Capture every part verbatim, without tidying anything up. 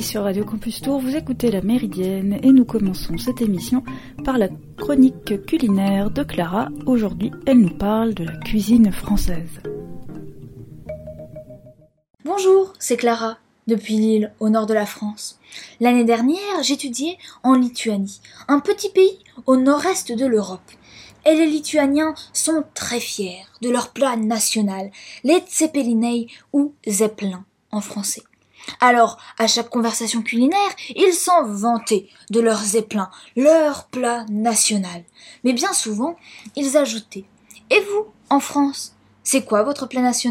sur Radio Campus Tour, vous écoutez La Méridienne et nous commençons cette émission par la chronique culinaire de Clara. Aujourd'hui, elle nous parle de la cuisine française. Bonjour, c'est Clara, depuis Lille, au nord de la France. L'année dernière, j'étudiais en Lituanie, un petit pays au nord-est de l'Europe. Et les Lituaniens sont très fiers de leur plat national, les tsepelinai ou zeppelins en français. Alors, à chaque conversation culinaire, ils s'en vantaient de leur zeppelin, leur plat national. Mais bien souvent, ils ajoutaient « Et vous, en France, c'est quoi votre plat national ?»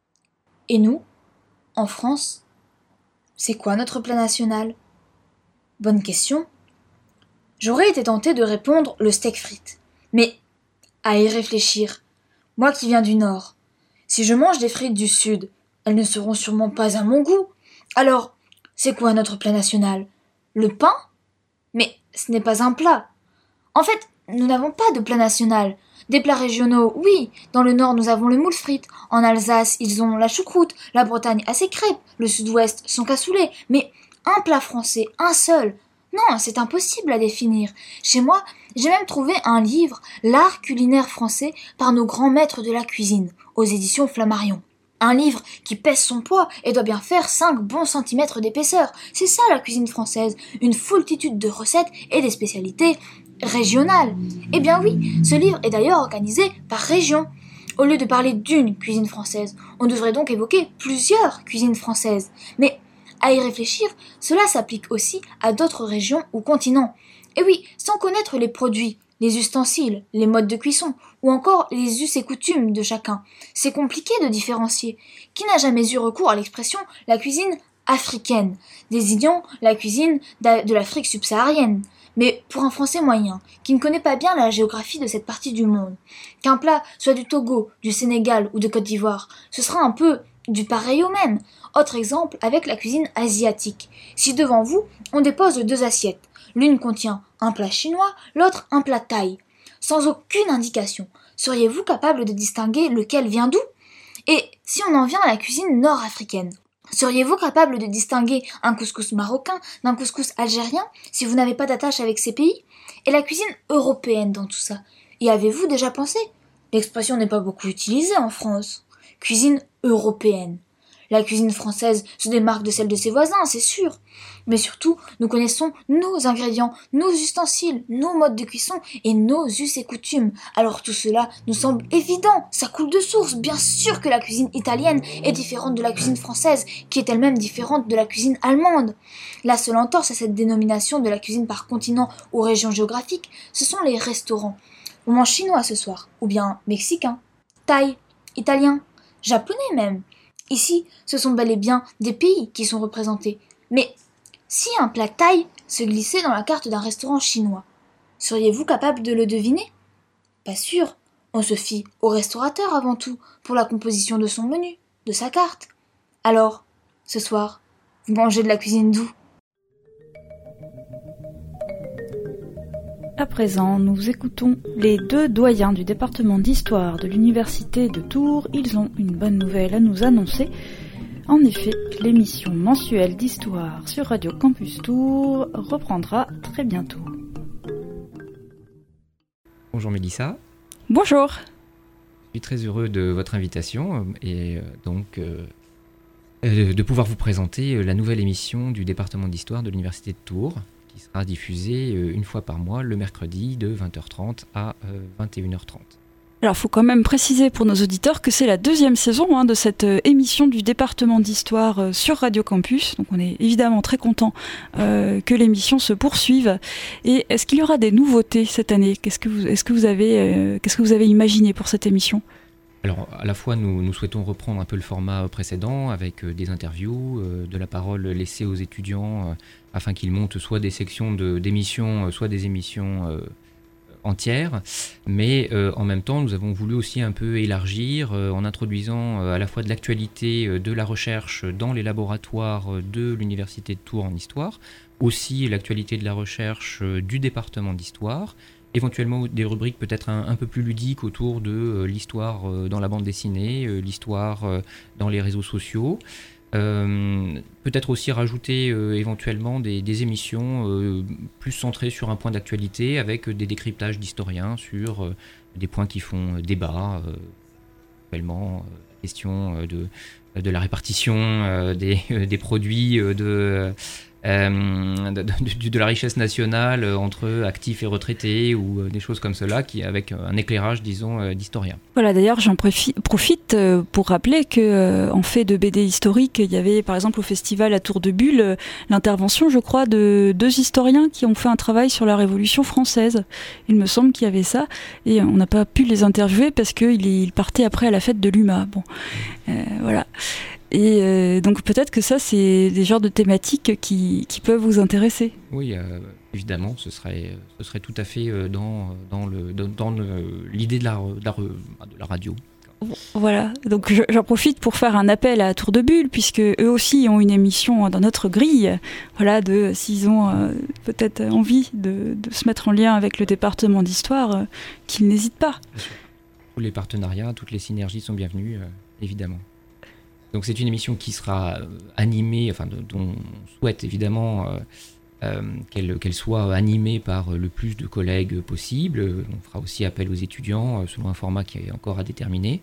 Et nous, en France, c'est quoi notre plat national ? Bonne question. J'aurais été tentée de répondre le steak frites. Mais, à y réfléchir, moi qui viens du Nord, si je mange des frites du Sud, elles ne seront sûrement pas à mon goût. Alors, c'est quoi notre plat national ? Le pain ? Mais ce n'est pas un plat. En fait, nous n'avons pas de plat national. Des plats régionaux, oui. Dans le Nord, nous avons le moule frite. En Alsace, ils ont la choucroute. La Bretagne a ses crêpes. Le Sud-Ouest, son cassoulet. Mais un plat français, un seul. Non, c'est impossible à définir. Chez moi, j'ai même trouvé un livre, L'art culinaire français, par nos grands maîtres de la cuisine, aux éditions Flammarion. Un livre qui pèse son poids et doit bien faire cinq bons centimètres d'épaisseur. C'est ça la cuisine française, une foultitude de recettes et des spécialités régionales. Eh bien oui, ce livre est d'ailleurs organisé par région. Au lieu de parler d'une cuisine française, on devrait donc évoquer plusieurs cuisines françaises. Mais à y réfléchir, cela s'applique aussi à d'autres régions ou continents. Et oui, sans connaître les produits, les ustensiles, les modes de cuisson, ou encore les us et coutumes de chacun, c'est compliqué de différencier. Qui n'a jamais eu recours à l'expression « la cuisine africaine », désignant la cuisine de l'Afrique subsaharienne ? Mais pour un Français moyen, qui ne connaît pas bien la géographie de cette partie du monde, qu'un plat soit du Togo, du Sénégal ou de Côte d'Ivoire, ce sera un peu du pareil au même. Autre exemple avec la cuisine asiatique. Si devant vous, on dépose deux assiettes, l'une contient un plat chinois, l'autre un plat thaï, sans aucune indication, seriez-vous capable de distinguer lequel vient d'où ? Et si on en vient à la cuisine nord-africaine, seriez-vous capable de distinguer un couscous marocain d'un couscous algérien si vous n'avez pas d'attache avec ces pays ? Et la cuisine européenne dans tout ça, y avez-vous déjà pensé ? L'expression n'est pas beaucoup utilisée en France. Cuisine européenne. La cuisine française se démarque de celle de ses voisins, c'est sûr. Mais surtout, nous connaissons nos ingrédients, nos ustensiles, nos modes de cuisson et nos us et coutumes. Alors tout cela nous semble évident, ça coule de source. Bien sûr que la cuisine italienne est différente de la cuisine française, qui est elle-même différente de la cuisine allemande. La seule entorse à cette dénomination de la cuisine par continent ou région géographique, ce sont les restaurants. On mange chinois ce soir, ou bien mexicain, thaï, italien, japonais même. Ici, ce sont bel et bien des pays qui sont représentés. Mais si un plat thaï se glissait dans la carte d'un restaurant chinois, seriez-vous capable de le deviner ? Pas sûr, on se fie au restaurateur avant tout pour la composition de son menu, de sa carte. Alors, ce soir, vous mangez de la cuisine d'où ? À présent, nous écoutons les deux doyens du département d'histoire de l'université de Tours. Ils ont une bonne nouvelle à nous annoncer. En effet, l'émission mensuelle d'histoire sur Radio Campus Tours reprendra très bientôt. Bonjour Mélissa. Bonjour. Je suis très heureux de votre invitation et donc euh, de pouvoir vous présenter la nouvelle émission du département d'histoire de l'université de Tours, qui sera diffusée une fois par mois le mercredi de vingt heures trente à vingt et une heures trente. Alors, il faut quand même préciser pour nos auditeurs que c'est la deuxième saison hein, de cette euh, émission du département d'histoire euh, sur Radio Campus. Donc, on est évidemment très content euh, que l'émission se poursuive. Et est-ce qu'il y aura des nouveautés cette année ? Qu'est-ce que vous, est-ce que vous avez, euh, qu'est-ce que vous avez imaginé pour cette émission ? Alors, à la fois, nous, nous souhaitons reprendre un peu le format précédent avec euh, des interviews, euh, de la parole laissée aux étudiants euh, afin qu'ils montent soit des sections de, d'émissions, euh, soit des émissions euh, entières. Mais euh, en même temps, nous avons voulu aussi un peu élargir euh, en introduisant euh, à la fois de l'actualité euh, de la recherche dans les laboratoires de l'Université de Tours en histoire, aussi l'actualité de la recherche euh, du département d'histoire, éventuellement des rubriques peut-être un, un peu plus ludiques autour de euh, l'histoire euh, dans la bande dessinée, euh, l'histoire euh, dans les réseaux sociaux, Euh, peut-être aussi rajouter euh, éventuellement des, des émissions euh, plus centrées sur un point d'actualité avec des décryptages d'historiens sur euh, des points qui font débat, euh, actuellement, euh, question de, de la répartition euh, des, des produits euh, de... Euh, de, de, de la richesse nationale euh, entre actifs et retraités ou euh, des choses comme cela, qui avec un éclairage, disons, euh, d'historien. Voilà, d'ailleurs, j'en profi- profite euh, pour rappeler que euh, en fait de B D historique, il y avait par exemple au festival à Tour de Bulle euh, l'intervention, je crois, de deux historiens qui ont fait un travail sur la Révolution française. Il me semble qu'il y avait ça, et on n'a pas pu les interviewer parce qu'ils ils partaient après à la fête de l'U M A. Bon, euh, voilà. Et euh, donc peut-être que ça, c'est des genres de thématiques qui, qui peuvent vous intéresser. Oui, euh, évidemment, ce serait, ce serait tout à fait dans, dans, le, dans, dans le, l'idée de la, de, la, de la radio. Voilà, donc j'en profite pour faire un appel à Tour de Bulle, puisque eux aussi ont une émission dans notre grille, voilà, de s'ils ont euh, peut-être envie de, de se mettre en lien avec le département d'histoire, euh, qu'ils n'hésitent pas. Tous les partenariats, toutes les synergies sont bienvenues, euh, évidemment. Donc c'est une émission qui sera animée, enfin dont on souhaite évidemment euh, euh, qu'elle, qu'elle soit animée par le plus de collègues possible. On fera aussi appel aux étudiants euh, selon un format qui est encore à déterminer.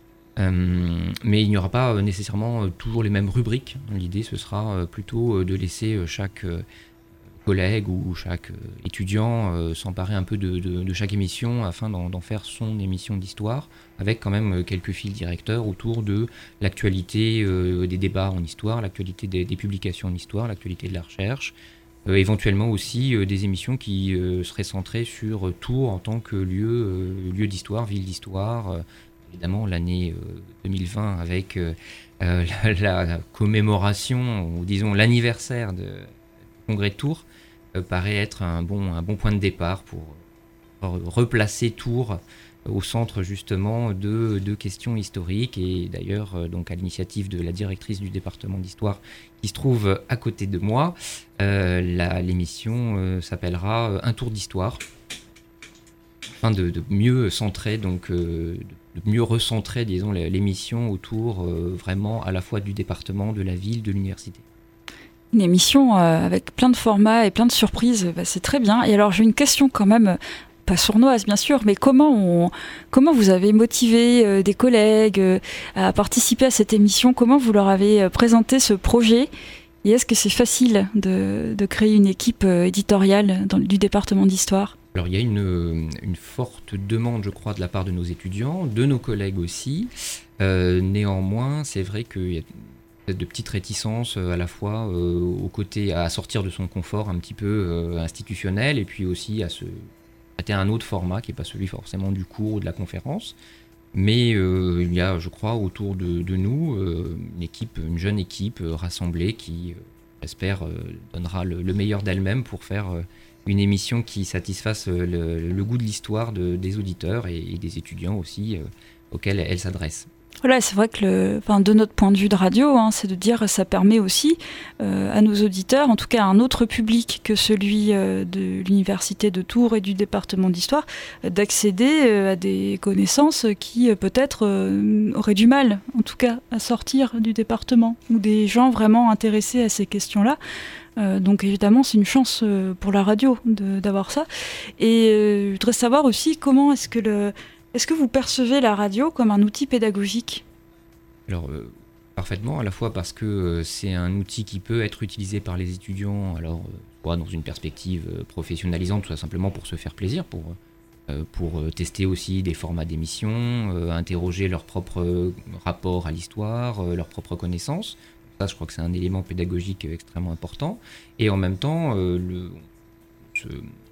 Euh, mais il n'y aura pas euh, nécessairement euh, toujours les mêmes rubriques. L'idée ce sera euh, plutôt euh, de laisser euh, chaque euh, collègue ou chaque euh, étudiant euh, s'emparer un peu de, de, de chaque émission afin d'en, d'en faire son émission d'histoire, avec quand même quelques fils directeurs autour de l'actualité euh, des débats en histoire, l'actualité des, des publications en histoire, l'actualité de la recherche, euh, éventuellement aussi euh, des émissions qui euh, seraient centrées sur Tours en tant que lieu, euh, lieu d'histoire, ville d'histoire. Euh, évidemment, l'année euh, deux mille vingt avec euh, euh, la, la commémoration, ou disons l'anniversaire de, du congrès de Tours, euh, paraît être un bon, un bon point de départ pour euh, replacer Tours au centre justement de, de questions historiques. Et d'ailleurs, euh, donc à l'initiative de la directrice du département d'histoire qui se trouve à côté de moi, euh, la, l'émission euh, s'appellera euh, Un tour d'histoire, afin de, de mieux centrer, donc euh, de mieux recentrer, disons, l'émission autour euh, vraiment à la fois du département, de la ville, de l'université. Une émission euh, avec plein de formats et plein de surprises, bah, c'est très bien. Et alors j'ai une question quand même, pas sournoise bien sûr, mais comment, on, comment vous avez motivé euh, des collègues euh, à participer à cette émission? Comment vous leur avez euh, présenté ce projet? Et est-ce que c'est facile de, de créer une équipe euh, éditoriale dans, du département d'histoire? Alors il y a une, une forte demande, je crois, de la part de nos étudiants, de nos collègues aussi. Euh, néanmoins, c'est vrai qu'il y a de petites réticences à la fois euh, au côté à sortir de son confort un petit peu euh, institutionnel, et puis aussi à se à un autre format qui n'est pas celui forcément du cours ou de la conférence. Mais euh, il y a, je crois, autour de, de nous euh, une équipe, une jeune équipe euh, rassemblée qui, euh, j'espère, euh, donnera le, le meilleur d'elle-même pour faire euh, une émission qui satisfasse euh, le, le goût de l'histoire de, des auditeurs et, et des étudiants aussi euh, auxquels elle s'adresse. Voilà, c'est vrai que le, enfin, de notre point de vue de radio, hein, c'est de dire que ça permet aussi euh, à nos auditeurs, en tout cas à un autre public que celui euh, de l'université de Tours et du département d'histoire, euh, d'accéder euh, à des connaissances qui euh, peut-être euh, auraient du mal, en tout cas, à sortir du département, ou des gens vraiment intéressés à ces questions-là. Euh, donc évidemment, c'est une chance euh, pour la radio de, d'avoir ça. Et euh, je voudrais savoir aussi comment est-ce que le Est-ce que vous percevez la radio comme un outil pédagogique ? Alors, euh, parfaitement, à la fois parce que euh, c'est un outil qui peut être utilisé par les étudiants, alors euh, soit dans une perspective euh, professionnalisante, soit simplement pour se faire plaisir, pour, euh, pour euh, tester aussi des formats d'émissions, euh, interroger leur propre euh, rapport à l'histoire, euh, leurs propres connaissances. Ça, je crois que c'est un élément pédagogique euh, extrêmement important. Et en même temps, euh, le, ce,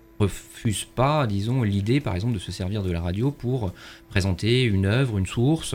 refuse pas, disons, l'idée, par exemple, de se servir de la radio pour présenter une œuvre, une source,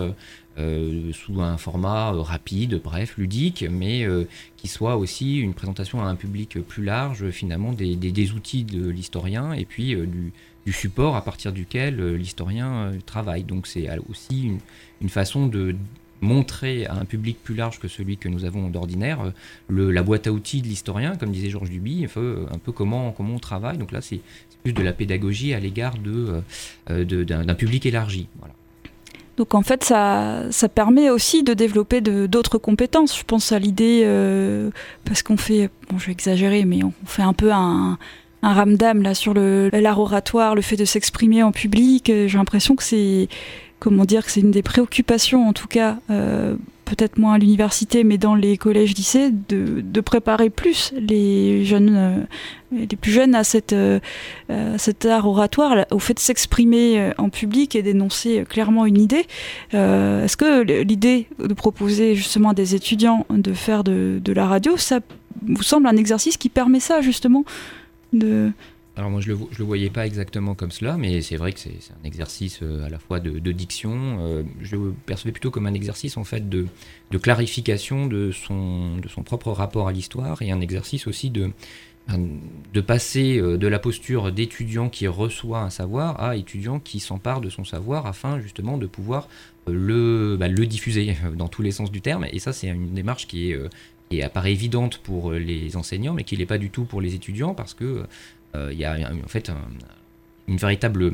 euh, sous un format euh, rapide, bref, ludique, mais euh, qui soit aussi une présentation à un public plus large, finalement, des, des, des outils de l'historien et puis euh, du, du support à partir duquel euh, l'historien euh, travaille. Donc c'est aussi une, une façon de montrer à un public plus large que celui que nous avons d'ordinaire le, la boîte à outils de l'historien, comme disait Georges Duby, un peu, un peu comment, comment on travaille. Donc là, c'est, c'est plus de la pédagogie à l'égard de, euh, de, d'un, d'un public élargi. Voilà. Donc en fait, ça, ça permet aussi de développer de, d'autres compétences. Je pense à l'idée, euh, parce qu'on fait, bon, je vais exagérer, mais on fait un peu un, un ramdam là sur le, l'art oratoire, le fait de s'exprimer en public. J'ai l'impression que c'est, comment dire, que c'est une des préoccupations, en tout cas, euh, peut-être moins à l'université, mais dans les collèges, lycées, de, de préparer plus les jeunes, euh, les plus jeunes à cette, euh, cet art oratoire, au fait de s'exprimer en public et d'énoncer clairement une idée. Euh, est-ce que l'idée de proposer justement à des étudiants de faire de, de la radio, ça vous semble un exercice qui permet ça justement de... Alors moi je ne le, je le voyais pas exactement comme cela, mais c'est vrai que c'est, c'est un exercice euh, à la fois de, de diction, euh, je le percevais plutôt comme un exercice en fait de, de clarification de son, de son propre rapport à l'histoire, et un exercice aussi de, de passer de la posture d'étudiant qui reçoit un savoir à étudiant qui s'empare de son savoir afin justement de pouvoir le, bah, le diffuser dans tous les sens du terme, et ça c'est une démarche qui, est, euh, qui apparaît évidente pour les enseignants, mais qui ne l'est pas du tout pour les étudiants, parce que il euh, y a en fait un, une véritable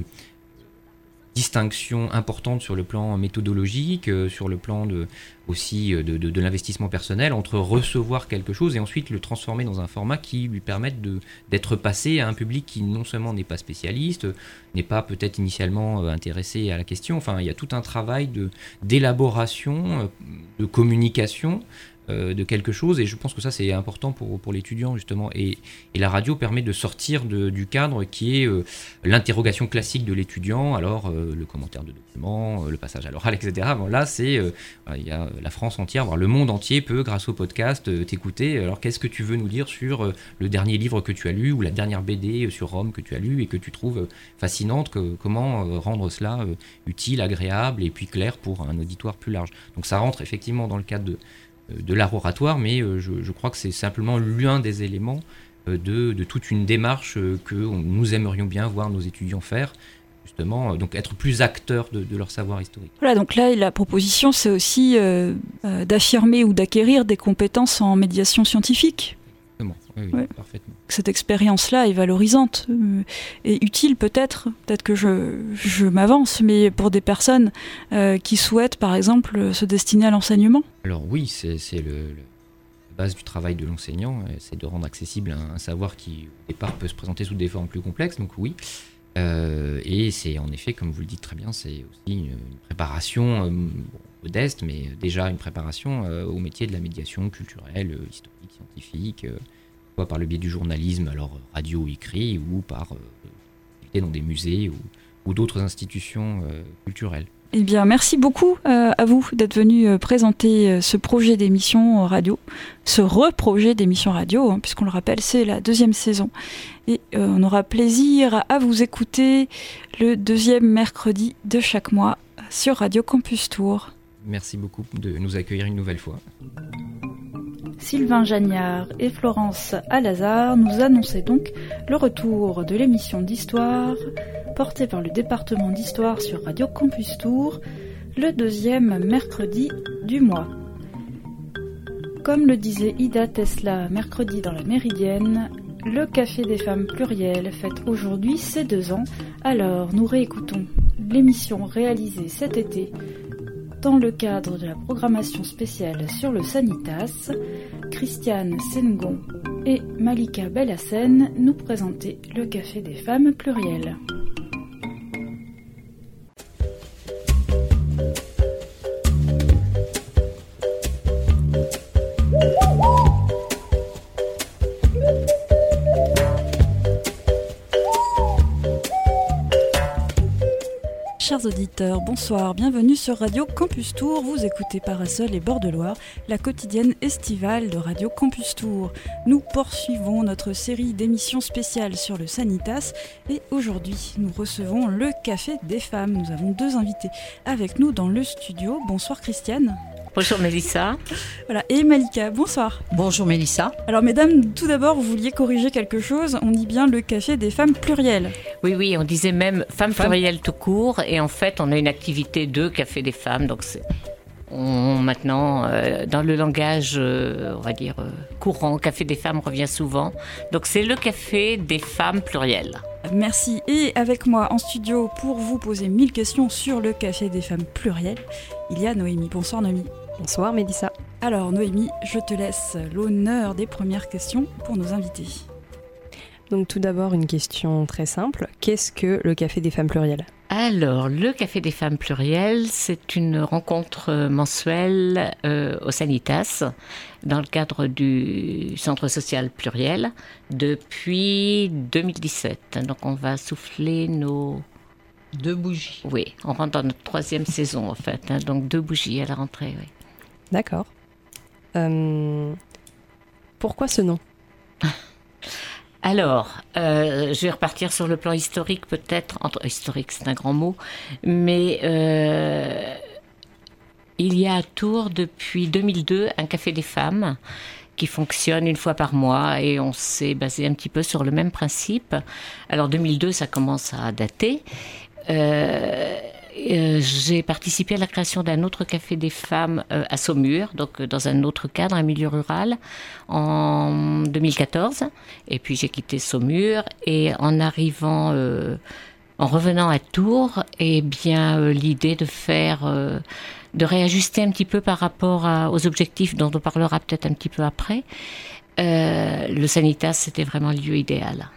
distinction importante sur le plan méthodologique, euh, sur le plan de, aussi de, de, de l'investissement personnel, entre recevoir quelque chose et ensuite le transformer dans un format qui lui permette de, d'être passé à un public qui non seulement n'est pas spécialiste, n'est pas peut-être initialement euh, intéressé à la question. Enfin, il y a tout un travail de, d'élaboration, euh, de communication Euh, de quelque chose, et je pense que ça c'est important pour, pour l'étudiant justement, et, et la radio permet de sortir de, du cadre qui est euh, l'interrogation classique de l'étudiant, alors euh, le commentaire de document, euh, le passage à l'oral, et cetera. Bon, là c'est, euh, il y a la France entière, voire le monde entier peut grâce au podcast euh, t'écouter, alors qu'est-ce que tu veux nous dire sur euh, le dernier livre que tu as lu, ou la dernière B D sur Rome que tu as lu et que tu trouves euh, fascinante, que, comment euh, rendre cela euh, utile, agréable et puis clair pour un auditoire plus large. Donc ça rentre effectivement dans le cadre de de l'art oratoire, mais je, je crois que c'est simplement l'un des éléments de, de toute une démarche que nous aimerions bien voir nos étudiants faire, justement, donc être plus acteurs de, de leur savoir historique. Voilà, donc là, la proposition, c'est aussi euh, euh, d'affirmer ou d'acquérir des compétences en médiation scientifique. Exactement, oui, oui, ouais. Parfaitement. Cette expérience-là est valorisante euh, et utile peut-être, peut-être que je, je m'avance, mais pour des personnes euh, qui souhaitent, par exemple, se destiner à l'enseignement. Alors oui, c'est, c'est le, le, la base du travail de l'enseignant, c'est de rendre accessible un, un savoir qui, au départ, peut se présenter sous des formes plus complexes, donc oui. Euh, et c'est en effet, comme vous le dites très bien, c'est aussi une, une préparation euh, bon, modeste, mais déjà une préparation euh, au métier de la médiation culturelle, euh, historique, scientifique, euh, soit par le biais du journalisme, alors radio ou écrit, ou par euh, dans des musées ou, ou d'autres institutions euh, culturelles. Eh bien, merci beaucoup euh, à vous d'être venu euh, présenter euh, ce projet d'émission radio, ce reprojet d'émission radio, hein, puisqu'on le rappelle, c'est la deuxième saison. Et euh, on aura plaisir à vous écouter le deuxième mercredi de chaque mois sur Radio Campus Tours. Merci beaucoup de nous accueillir une nouvelle fois. Sylvain Jagnard et Florence Alazard nous annonçaient donc le retour de l'émission d'histoire portée par le département d'histoire sur Radio Campus Tours le deuxième mercredi du mois. Comme le disait Ida Tesla mercredi dans la Méridienne, le Café des Femmes Plurielles fête aujourd'hui ses deux ans, alors nous réécoutons l'émission réalisée cet été dans le cadre de la programmation spéciale sur le Sanitas. Christiane Sengon et Malika Bellassène nous présentaient le Café des Femmes Plurielles. Chers auditeurs, bonsoir, bienvenue sur Radio Campus Tours. Vous écoutez Parasol et Bord de Loire, la quotidienne estivale de Radio Campus Tours. Nous poursuivons notre série d'émissions spéciales sur le Sanitas et aujourd'hui nous recevons le Café des Femmes. Nous avons deux invités avec nous dans le studio. Bonsoir Christiane. Bonjour Mélissa. Voilà, et Malika, bonsoir. Bonjour Mélissa. Alors mesdames, tout d'abord, vous vouliez corriger quelque chose. On dit bien le Café des Femmes Plurielles. Oui, oui, on disait même Femmes Plurielles tout court. Et en fait, on a une activité de Café des Femmes. Donc c'est... On, maintenant, euh, dans le langage, euh, on va dire, euh, courant, Café des femmes revient souvent. Donc c'est le Café des femmes pluriel. Merci. Et avec moi en studio pour vous poser mille questions sur le Café des femmes pluriel, il y a Noémie. Bonsoir Noémie. Bonsoir Mélissa. Alors Noémie, je te laisse l'honneur des premières questions pour nos invités. Donc tout d'abord une question très simple. Qu'est-ce que le Café des femmes pluriel ? Alors, le Café des femmes pluriel, c'est une rencontre mensuelle euh, au Sanitas, dans le cadre du Centre social pluriel, depuis deux mille dix-sept. Donc on va souffler nos... Deux bougies. Oui, on rentre dans notre troisième saison en fait, hein, donc deux bougies à la rentrée, oui. D'accord. Euh, pourquoi ce nom ? Alors, euh, je vais repartir sur le plan historique peut-être. Entre, historique, c'est un grand mot. Mais euh, il y a à Tours depuis deux mille deux un Café des femmes qui fonctionne une fois par mois et on s'est basé un petit peu sur le même principe. Alors deux mille deux, ça commence à dater. Euh, Euh, j'ai participé à la création d'un autre café des femmes euh, à Saumur, donc euh, dans un autre cadre, un milieu rural, en deux mille quatorze. Et puis j'ai quitté Saumur et en arrivant, euh, en revenant à Tours, eh bien euh, l'idée de faire, euh, de réajuster un petit peu par rapport à, aux objectifs dont on parlera peut-être un petit peu après. Euh, le Sanitas, c'était vraiment le lieu idéal.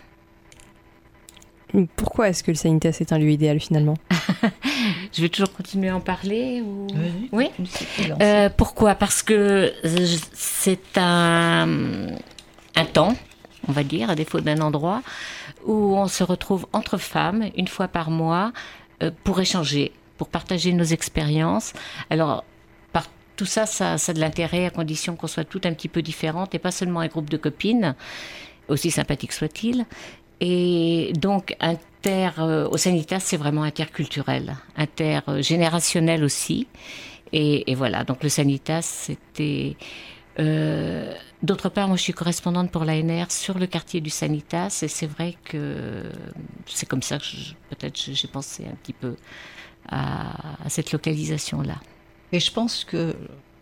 Pourquoi est-ce que le Sanitas est un lieu idéal finalement ? Je vais toujours continuer à en parler ou... Oui. Oui. Euh, pourquoi ? Parce que c'est un, un temps, on va dire, à défaut d'un endroit, où on se retrouve entre femmes, une fois par mois, euh, pour échanger, pour partager nos expériences. Alors, par tout ça, ça, ça a de l'intérêt, à condition qu'on soit toutes un petit peu différentes, et pas seulement un groupe de copines, aussi sympathique soit-il. Et donc, inter, euh, au Sanitas, c'est vraiment interculturel, intergénérationnel aussi. Et, et voilà, donc le Sanitas, c'était... Euh, d'autre part, moi, je suis correspondante pour l'A N R sur le quartier du Sanitas. Et c'est vrai que c'est comme ça que je, peut-être j'ai pensé un petit peu à, à cette localisation-là. Et je pense que,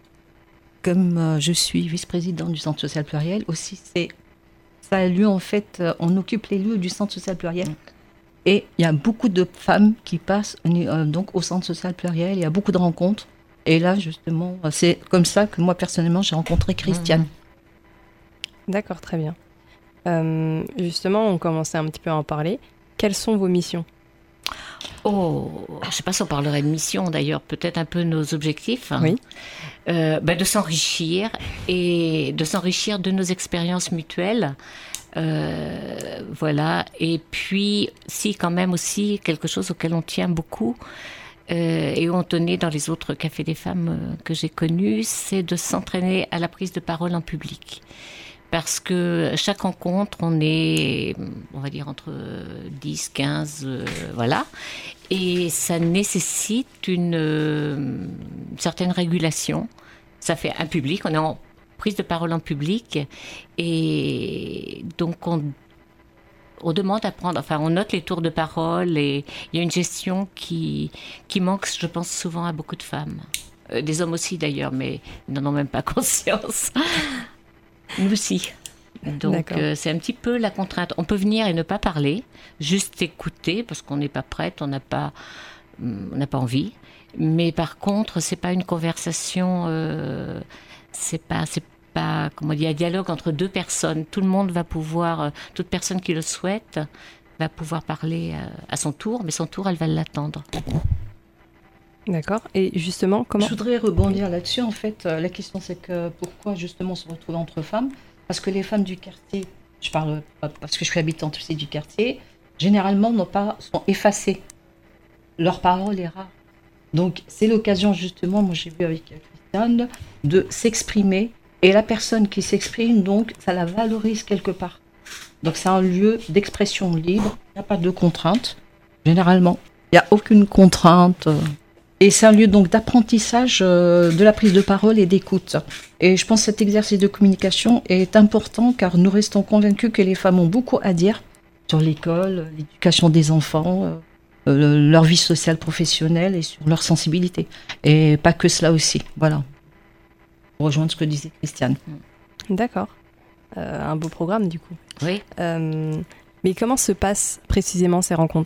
comme euh, je suis vice-présidente du Centre social pluriel, aussi, c'est... Ça a lieu, en fait, on occupe les lieux du Centre social pluriel. Et il y a beaucoup de femmes qui passent euh, donc au Centre social pluriel. Il y a beaucoup de rencontres. Et là, justement, c'est comme ça que moi, personnellement, j'ai rencontré Christiane. Mmh. D'accord, très bien. Euh, justement, on commençait un petit peu à en parler. Quelles sont vos missions ? Oh, je ne sais pas si on parlerait de mission d'ailleurs, peut-être un peu nos objectifs. Oui. Euh, bah de s'enrichir et de s'enrichir de nos expériences mutuelles. Euh, voilà. Et puis, si quand même aussi quelque chose auquel on tient beaucoup euh, et où on tenait dans les autres cafés des femmes euh, que j'ai connus, c'est de s'entraîner à la prise de parole en public. Parce que chaque rencontre, on est, on va dire, entre dix, quinze, euh, voilà. Et ça nécessite une, euh, une certaine régulation. Ça fait un public, on est en prise de parole en public. Et donc, on, on demande à prendre, enfin, on note les tours de parole et il y a une gestion qui, qui manque, je pense, souvent à beaucoup de femmes. Euh, des hommes aussi, d'ailleurs, mais ils n'en ont même pas conscience. Nous aussi. Donc euh, c'est un petit peu la contrainte. On peut venir et ne pas parler, juste écouter parce qu'on n'est pas prête, on n'a pas, on n'a pas envie. Mais par contre, c'est pas une conversation, euh, c'est pas, c'est pas, comment dire, un dialogue entre deux personnes. Tout le monde va pouvoir, euh, toute personne qui le souhaite, va pouvoir parler euh, à son tour, mais son tour, elle va l'attendre. D'accord. Et justement, comment... Je voudrais rebondir là-dessus. En fait, euh, la question, c'est que pourquoi justement se retrouver entre femmes ? Parce que les femmes du quartier, je parle parce que je suis habitante aussi du quartier, généralement n'ont pas, sont effacées. Leur parole est rare. Donc, c'est l'occasion justement, moi j'ai vu avec Christiane, de s'exprimer. Et la personne qui s'exprime, donc, ça la valorise quelque part. Donc, c'est un lieu d'expression libre. Il n'y a pas de contrainte. Généralement, il n'y a aucune contrainte. Euh, Et c'est un lieu donc d'apprentissage euh, de la prise de parole et d'écoute. Et je pense que cet exercice de communication est important car nous restons convaincus que les femmes ont beaucoup à dire sur l'école, l'éducation des enfants, euh, euh, leur vie sociale professionnelle et sur leur sensibilité. Et pas que cela aussi, voilà. Pour rejoindre ce que disait Christiane. D'accord. Euh, un beau programme du coup. Oui. Euh, mais comment se passent précisément ces rencontres ?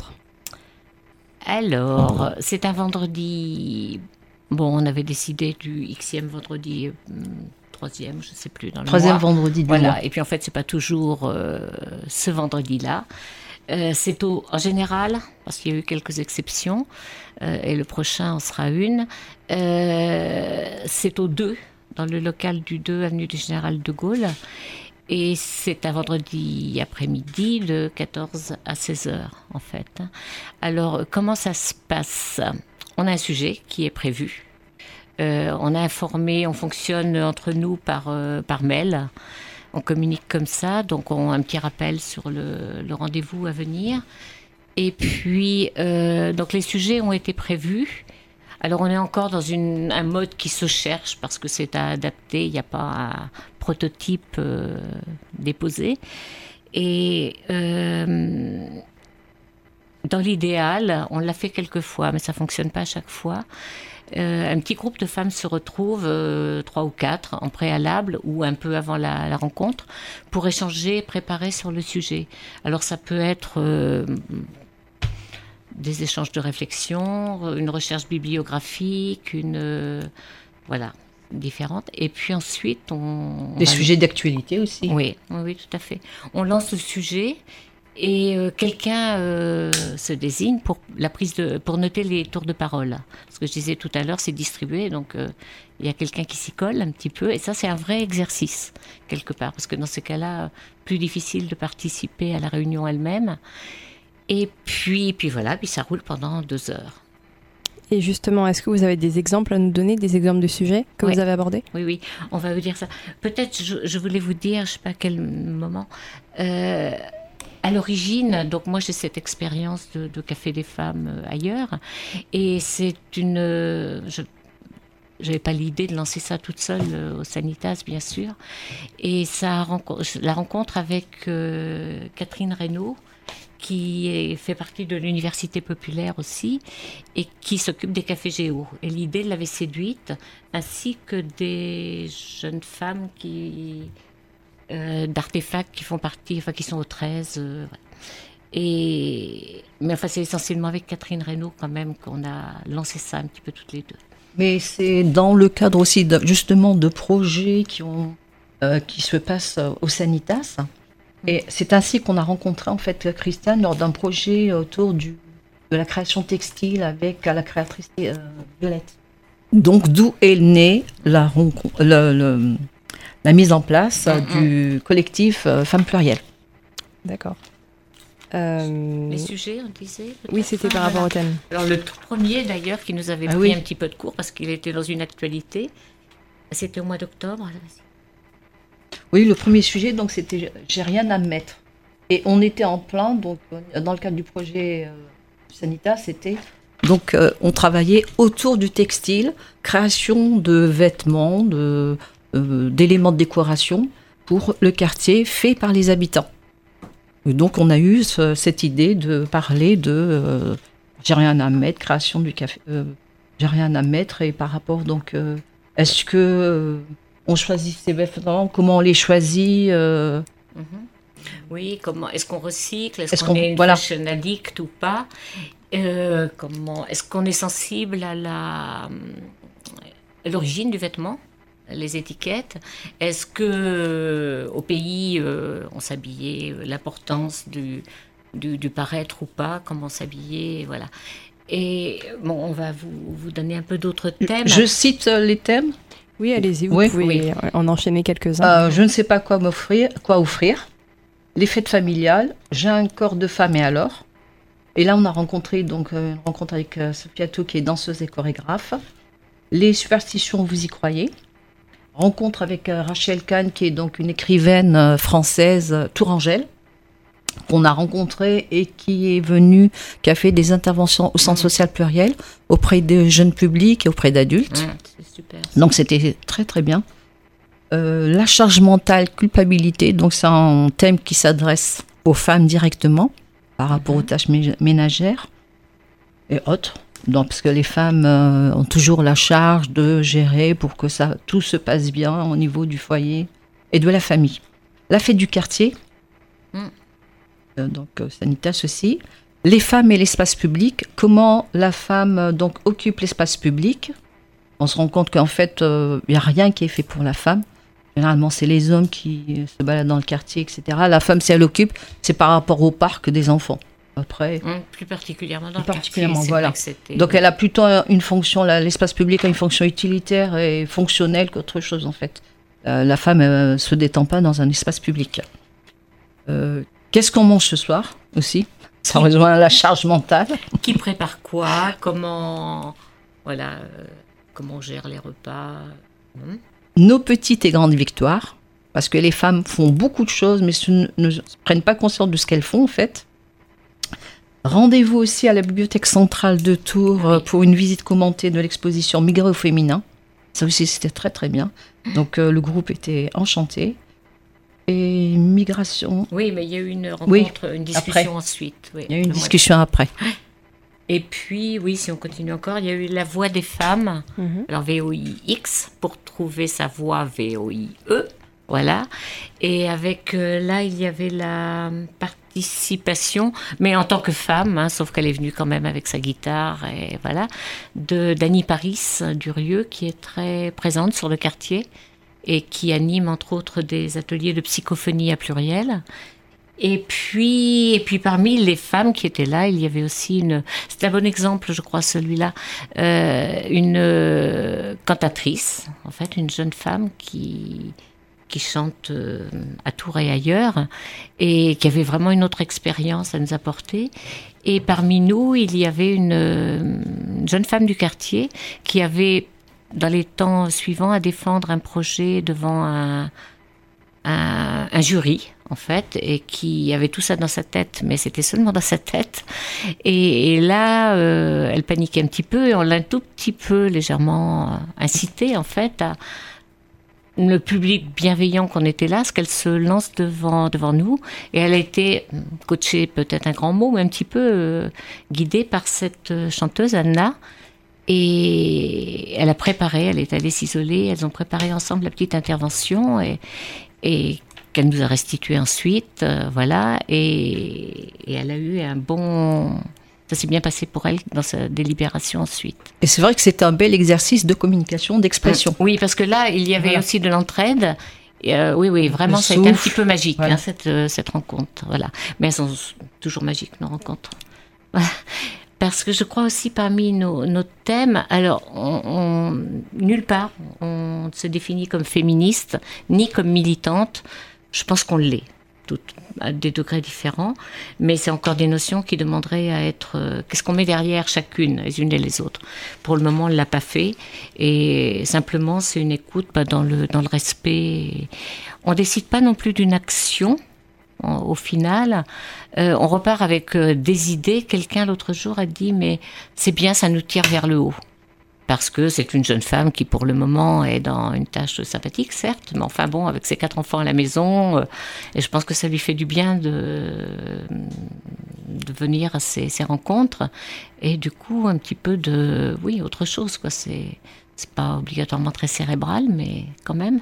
Alors, c'est un vendredi. Bon, on avait décidé du Xème vendredi, euh, troisième, je ne sais plus, dans le Troisième mois. vendredi du Voilà. mois. Et puis en fait, c'est pas toujours euh, ce vendredi-là. Euh, c'est au, en général, parce qu'il y a eu quelques exceptions, euh, et le prochain en sera une. Euh, c'est au deux, dans le local du deux, avenue du Général de Gaulle. Et c'est un vendredi après-midi de quatorze à seize heures, en fait. Alors, comment ça se passe ? On a un sujet qui est prévu. Euh, on a informé, on fonctionne entre nous par, euh, par mail. On communique comme ça, donc on a un petit rappel sur le, le rendez-vous à venir. Et puis, euh, donc les sujets ont été prévus. Alors, on est encore dans une, un mode qui se cherche parce que c'est à adapter, il n'y a pas un prototype euh, déposé. Et euh, dans l'idéal, on l'a fait quelques fois, mais ça ne fonctionne pas à chaque fois. Euh, un petit groupe de femmes se retrouve, euh, trois ou quatre, en préalable ou un peu avant la, la rencontre, pour échanger, préparer sur le sujet. Alors, ça peut être... Euh, des échanges de réflexion, une recherche bibliographique, une euh, voilà, différente. Et puis ensuite, on... Des on sujets d'actualité aussi. Oui, oui, oui, tout à fait. On lance le sujet et euh, quelqu'un euh, se désigne pour la prise de, pour noter les tours de parole. Ce que je disais tout à l'heure, c'est distribué, donc euh, il y a quelqu'un qui s'y colle un petit peu. Et ça, c'est un vrai exercice, quelque part, parce que dans ces cas-là, plus difficile de participer à la réunion elle-même. Et puis, puis voilà, puis ça roule pendant deux heures. Et justement, est-ce que vous avez des exemples à nous donner, des exemples de sujets que Oui. vous avez abordés ? Oui, oui, on va vous dire ça. Peut-être, je, je voulais vous dire, je ne sais pas à quel moment, euh, à l'origine, donc moi j'ai cette expérience de, de Café des femmes euh, ailleurs, et c'est une... Euh, je, j'avais pas l'idée de lancer ça toute seule euh, au Sanitas, bien sûr, et ça la rencontre avec euh, Catherine Reynaud, qui est, fait partie de l'université populaire aussi, et qui s'occupe des cafés géo. Et l'idée l'avait séduite, ainsi que des jeunes femmes qui, euh, d'artefacts qui font partie, enfin qui sont au treize. Euh, et, mais enfin, c'est essentiellement avec Catherine Reynaud quand même qu'on a lancé ça un petit peu toutes les deux. Mais c'est dans le cadre aussi de, justement de projets qui, ont, euh, qui se passent au Sanitas. Et c'est ainsi qu'on a rencontré en fait Christiane lors d'un projet autour du, de la création textile avec la créatrice euh, Violette. Donc d'où est née la, rencontre, le, le, la mise en place mm-hmm. du collectif euh, Femmes Plurielles. D'accord. Euh... Les sujets, on disait Oui, c'était par rapport voilà. au thème. Alors le tout premier d'ailleurs qui nous avait ah, pris oui. un petit peu de cours parce qu'il était dans une actualité, c'était au mois d'octobre. Oui, le premier sujet, donc c'était j'ai rien à mettre. Et on était en plein, donc dans le cadre du projet euh, Sanitas, c'était donc euh, on travaillait autour du textile, création de vêtements, de euh, d'éléments de décoration pour le quartier fait par les habitants. Et donc on a eu ce, cette idée de parler de euh, j'ai rien à mettre, création du café, euh, j'ai rien à mettre et par rapport donc euh, est-ce que euh, on choisit ces vêtements, comment on les choisit euh... mm-hmm. Oui, comment est-ce qu'on recycle, est-ce, est-ce qu'on, qu'on est une voilà. fashion addict ou pas, euh, comment est-ce qu'on est sensible à la à l'origine du vêtement, les étiquettes, est-ce que euh, au pays euh, on s'habillait, l'importance du, du du paraître ou pas, comment s'habiller, voilà. Et bon, on va vous vous donner un peu d'autres thèmes. Je cite les thèmes. Oui, allez-y, vous oui, pouvez oui. en enchaîner quelques-uns. Euh, je ne sais pas quoi m'offrir, quoi offrir. Les fêtes familiales, j'ai un corps de femme et alors. Et là, on a rencontré donc une rencontre avec euh, Sophia Tou, qui est danseuse et chorégraphe. Les superstitions, vous y croyez. Rencontre avec euh, Rachel Kahn, qui est donc une écrivaine euh, française euh, tourangelle, qu'on a rencontrée et qui est venue, qui a fait des interventions au Centre social pluriel auprès des jeunes publics et auprès d'adultes. Mmh, c'est super. Donc c'était très très bien. Euh, la charge mentale, culpabilité, donc c'est un thème qui s'adresse aux femmes directement par rapport mmh. aux tâches ménagères. et autres. Donc, parce que les femmes euh, ont toujours la charge de gérer pour que ça, tout se passe bien au niveau du foyer et de la famille. La fête du quartier, mm. euh, donc euh, Sanitas aussi. Les femmes et l'espace public. Comment la femme euh, donc occupe l'espace public. On se rend compte qu'en fait, il euh, n'y a rien qui est fait pour la femme. Généralement, c'est les hommes qui se baladent dans le quartier, et cetera. La femme, si elle occupe, c'est par rapport au parc des enfants. Après, mmh, plus particulièrement dans plus le particulièrement, quartier, voilà. Donc, elle a plutôt une fonction, là, l'espace public a une fonction utilitaire et fonctionnelle qu'autre chose, en fait. Euh, la femme ne se détend pas dans un espace public. Euh, qu'est-ce qu'on mange ce soir, aussi ? Ça rejoint la charge mentale. Qui prépare quoi ? Comment, voilà, euh, comment on gère les repas ? mmh. Nos petites et grandes victoires, parce que les femmes font beaucoup de choses, mais ne, ne prennent pas conscience de ce qu'elles font, en fait. Rendez-vous aussi à la bibliothèque centrale de Tours euh, pour une visite commentée de l'exposition Migrer au féminin. Ça aussi, c'était très très bien. Donc euh, le groupe était enchanté. Et migration. Oui, mais il y a eu une rencontre, oui, une discussion après. ensuite. Oui, il y a eu une discussion après. Et puis, oui, si on continue encore, il y a eu la voix des femmes, Mm-hmm. alors V O I X, pour trouver sa voix V O I E. Voilà. Et avec, euh, là, il y avait la participation, mais en tant que femme, hein, sauf qu'elle est venue quand même avec sa guitare, et voilà, de d'Annie Paris Durieux, qui est très présente sur le quartier et qui anime, entre autres, des ateliers de psychophonie à Pluriel. Et puis, et puis, parmi les femmes qui étaient là, il y avait aussi une... C'est un bon exemple, je crois, celui-là. Euh, une euh, cantatrice, en fait, une jeune femme qui... qui chante euh, à Tours et ailleurs, et qui avait vraiment une autre expérience à nous apporter. Et parmi nous, il y avait une, une jeune femme du quartier qui avait, dans les temps suivants, à défendre un projet devant un, un, un jury, en fait, et qui avait tout ça dans sa tête, mais c'était seulement dans sa tête. Et, et là, euh, elle paniquait un petit peu, et on l'a un tout petit peu légèrement incitée, en fait, à le public bienveillant qu'on était là, ce qu'elle se lance devant, devant nous. Et elle a été coachée, peut-être un grand mot, mais un petit peu euh, guidée par cette chanteuse, Anna. Et elle a préparé, elle est allée s'isoler, elles ont préparé ensemble la petite intervention et, et qu'elle nous a restituée ensuite. Euh, voilà. Et, et elle a eu un bon... Ça s'est bien passé pour elle dans sa délibération ensuite. Et c'est vrai que c'est un bel exercice de communication, d'expression. Oui, parce que là, il y avait voilà. aussi de l'entraide. Et euh, oui, oui, vraiment, Le ça souffle, a été un petit peu magique, voilà. hein, cette, euh, cette rencontre. Voilà. Mais elles sont toujours magiques, nos rencontres. Voilà. Parce que je crois aussi parmi nos, nos thèmes, alors, on, on, nulle part, on se définit comme féministe, ni comme militante. Je pense qu'on l'est. Toutes, à des degrés différents, mais c'est encore des notions qui demanderaient à être... Euh, qu'est-ce qu'on met derrière chacune, les unes et les autres ? Pour le moment, on ne l'a pas fait, et simplement, c'est une écoute bah, dans, le, dans le respect. On ne décide pas non plus d'une action, en, au final. Euh, on repart avec euh, des idées. Quelqu'un, l'autre jour, a dit, mais c'est bien, ça nous tire vers le haut. Parce que c'est une jeune femme qui, pour le moment, est dans une tâche sympathique, certes, mais enfin bon, avec ses quatre enfants à la maison, euh, et je pense que ça lui fait du bien de, de venir à ces, ces rencontres, et du coup, un petit peu de, oui, autre chose, quoi. C'est, c'est pas obligatoirement très cérébral, mais quand même.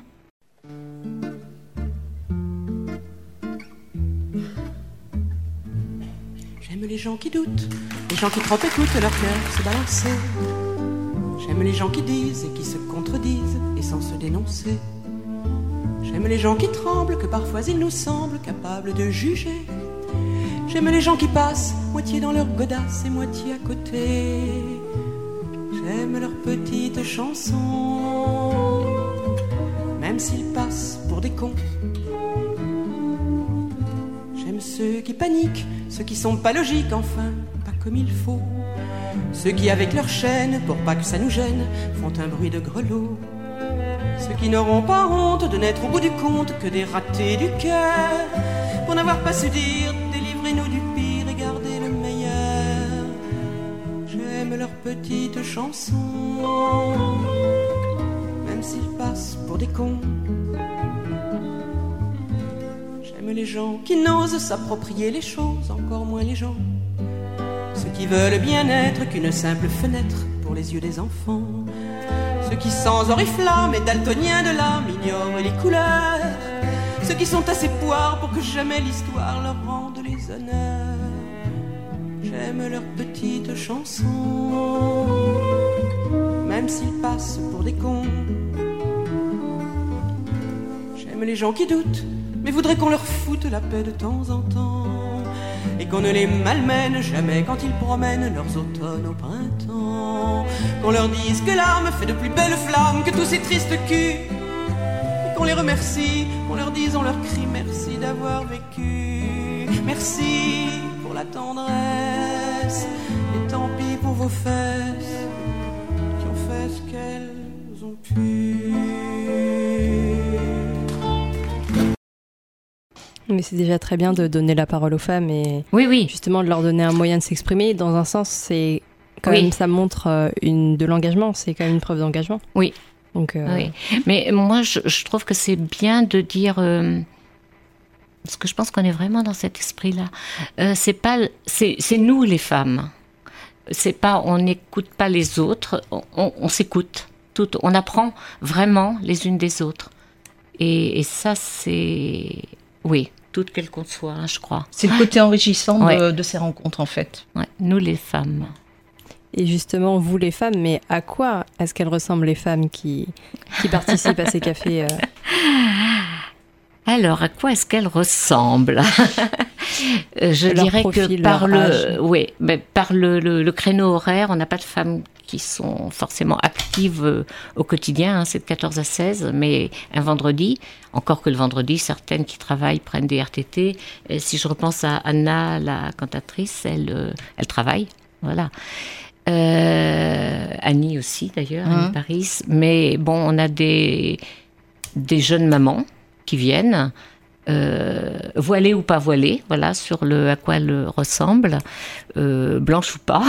J'aime les gens qui doutent, les gens qui trop écoutent leur cœur se balancer. J'aime les gens qui disent et qui se contredisent et sans se dénoncer. J'aime les gens qui tremblent, que parfois ils nous semblent capables de juger. J'aime les gens qui passent, moitié dans leur godasse et moitié à côté. J'aime leurs petites chansons, même s'ils passent pour des cons. J'aime ceux qui paniquent, ceux qui sont pas logiques, enfin, pas comme il faut. Ceux qui, avec leur chaîne, pour pas que ça nous gêne, font un bruit de grelot. Ceux qui n'auront pas honte de n'être au bout du compte que des ratés du cœur, pour n'avoir pas su dire, délivrez-nous du pire et gardez le meilleur. J'aime leurs petites chansons, même s'ils passent pour des cons. J'aime les gens qui n'osent s'approprier les choses, encore moins les gens qui veulent bien être qu'une simple fenêtre pour les yeux des enfants. Ceux qui sans oriflamme et daltoniens de l'âme ignorent les couleurs. Ceux qui sont assez poires pour que jamais l'histoire leur rende les honneurs. J'aime leurs petites chansons, même s'ils passent pour des cons. J'aime les gens qui doutent, mais voudraient qu'on leur foute la paix de temps en temps. Et qu'on ne les malmène jamais quand ils promènent leurs automnes au printemps. Qu'on leur dise que l'âme fait de plus belles flammes que tous ces tristes culs. Et qu'on les remercie, qu'on leur dise, on leur crie merci d'avoir vécu. Merci pour la tendresse, et tant pis pour vos fesses qui ont fait ce qu'elles ont pu. Mais c'est déjà très bien de donner la parole aux femmes et oui, oui. justement de leur donner un moyen de s'exprimer. Dans un sens, c'est quand oui. même, ça montre une, de l'engagement, c'est quand même une preuve d'engagement. Oui. Donc, euh... oui. Mais moi, je, je trouve que c'est bien de dire, euh, parce que je pense qu'on est vraiment dans cet esprit-là. Euh, c'est pas, c'est, c'est nous les femmes. C'est pas, on n'écoute pas les autres, on, on, on s'écoute. Tout, on apprend vraiment les unes des autres. Et, et ça, c'est, oui. Toutes qu'elles qu'on soit, hein, je crois. C'est le côté enrichissant ouais. de, de ces rencontres, en fait. Ouais. Nous, les femmes. Et justement, vous, les femmes, mais à quoi est-ce qu'elles ressemblent, les femmes qui, qui participent à ces cafés euh... Alors, à quoi est-ce qu'elles ressemblent? Je Leur dirais profil, que par le, oui, ben, par le, le, le créneau horaire, on n'a pas de femmes qui sont forcément actives au quotidien, hein, c'est de quatorze à seize, mais un vendredi, encore que le vendredi, certaines qui travaillent prennent des R T T. Et si je repense à Anna, la cantatrice, elle, elle travaille, voilà. Euh, Annie aussi, d'ailleurs, mmh. Annie Paris. Mais bon, on a des, des jeunes mamans qui viennent, euh, voilées ou pas voilées, voilà, sur le à quoi elles ressemblent, euh, blanches ou pas.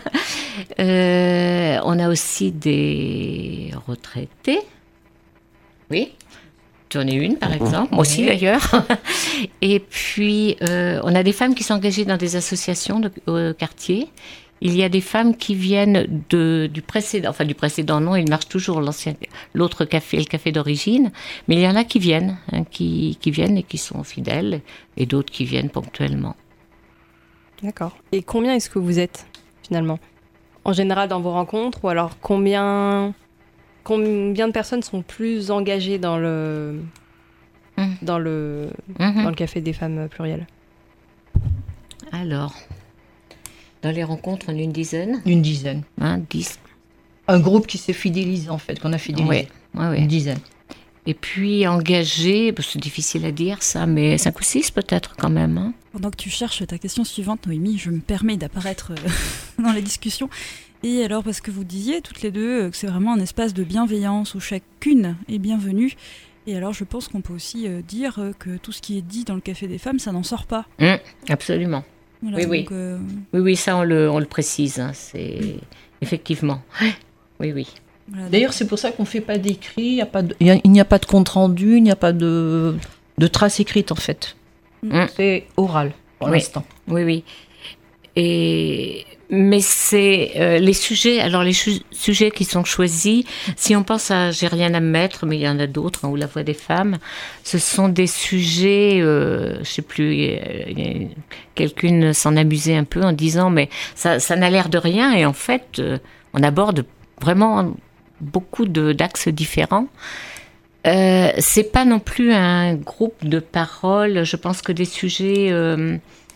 euh, on a aussi des retraités, oui, j'en ai une par exemple, moi aussi d'ailleurs. Et puis, euh, on a des femmes qui sont engagées dans des associations de euh, quartier. Il y a des femmes qui viennent de, du précédent, enfin du précédent non, il marche toujours l'ancien, l'autre café, le café d'origine, mais il y en a qui viennent, hein, qui, qui viennent et qui sont fidèles, et d'autres qui viennent ponctuellement. D'accord. Et combien est-ce que vous êtes finalement, en général dans vos rencontres, ou alors combien, combien de personnes sont plus engagées dans le, mmh. dans le, mmh. dans le café des femmes plurielles? Alors. Dans les rencontres, on est une dizaine. Une dizaine. Hein, dix. Un groupe qui s'est fidélisé, en fait, qu'on a fidélisé. Oui, oui, oui. Une dizaine. Et puis, engagé, c'est difficile à dire ça, mais cinq ou six peut-être quand même. Hein. Pendant que tu cherches ta question suivante, Noémie, je me permets d'apparaître dans la discussion. Et alors, parce que vous disiez toutes les deux que c'est vraiment un espace de bienveillance où chacune est bienvenue. Et alors, je pense qu'on peut aussi dire que tout ce qui est dit dans le Café des Femmes, ça n'en sort pas. Mmh, absolument. Voilà, oui, oui. Euh... oui, oui, ça on le, on le précise, hein, c'est effectivement. Oui, oui. Voilà, d'ailleurs, c'est pour ça qu'on ne fait pas d'écrit, il n'y a pas de, il n'y a pas de compte rendu, il n'y a pas de, de traces écrites en fait. Mmh. C'est oral pour oui. l'instant. Oui, oui. Et mais c'est euh, les sujets. Alors les chu- sujets qui sont choisis. Si on pense à J'ai rien à me mettre, mais il y en a d'autres, hein, ou La voix des femmes. Ce sont des sujets. Euh, je sais plus. Euh, quelqu'une s'en amusait un peu en disant mais ça, ça n'a l'air de rien et en fait euh, on aborde vraiment beaucoup de, d'axes différents. Euh, c'est pas non plus un groupe de paroles. Je pense que des sujets. Euh,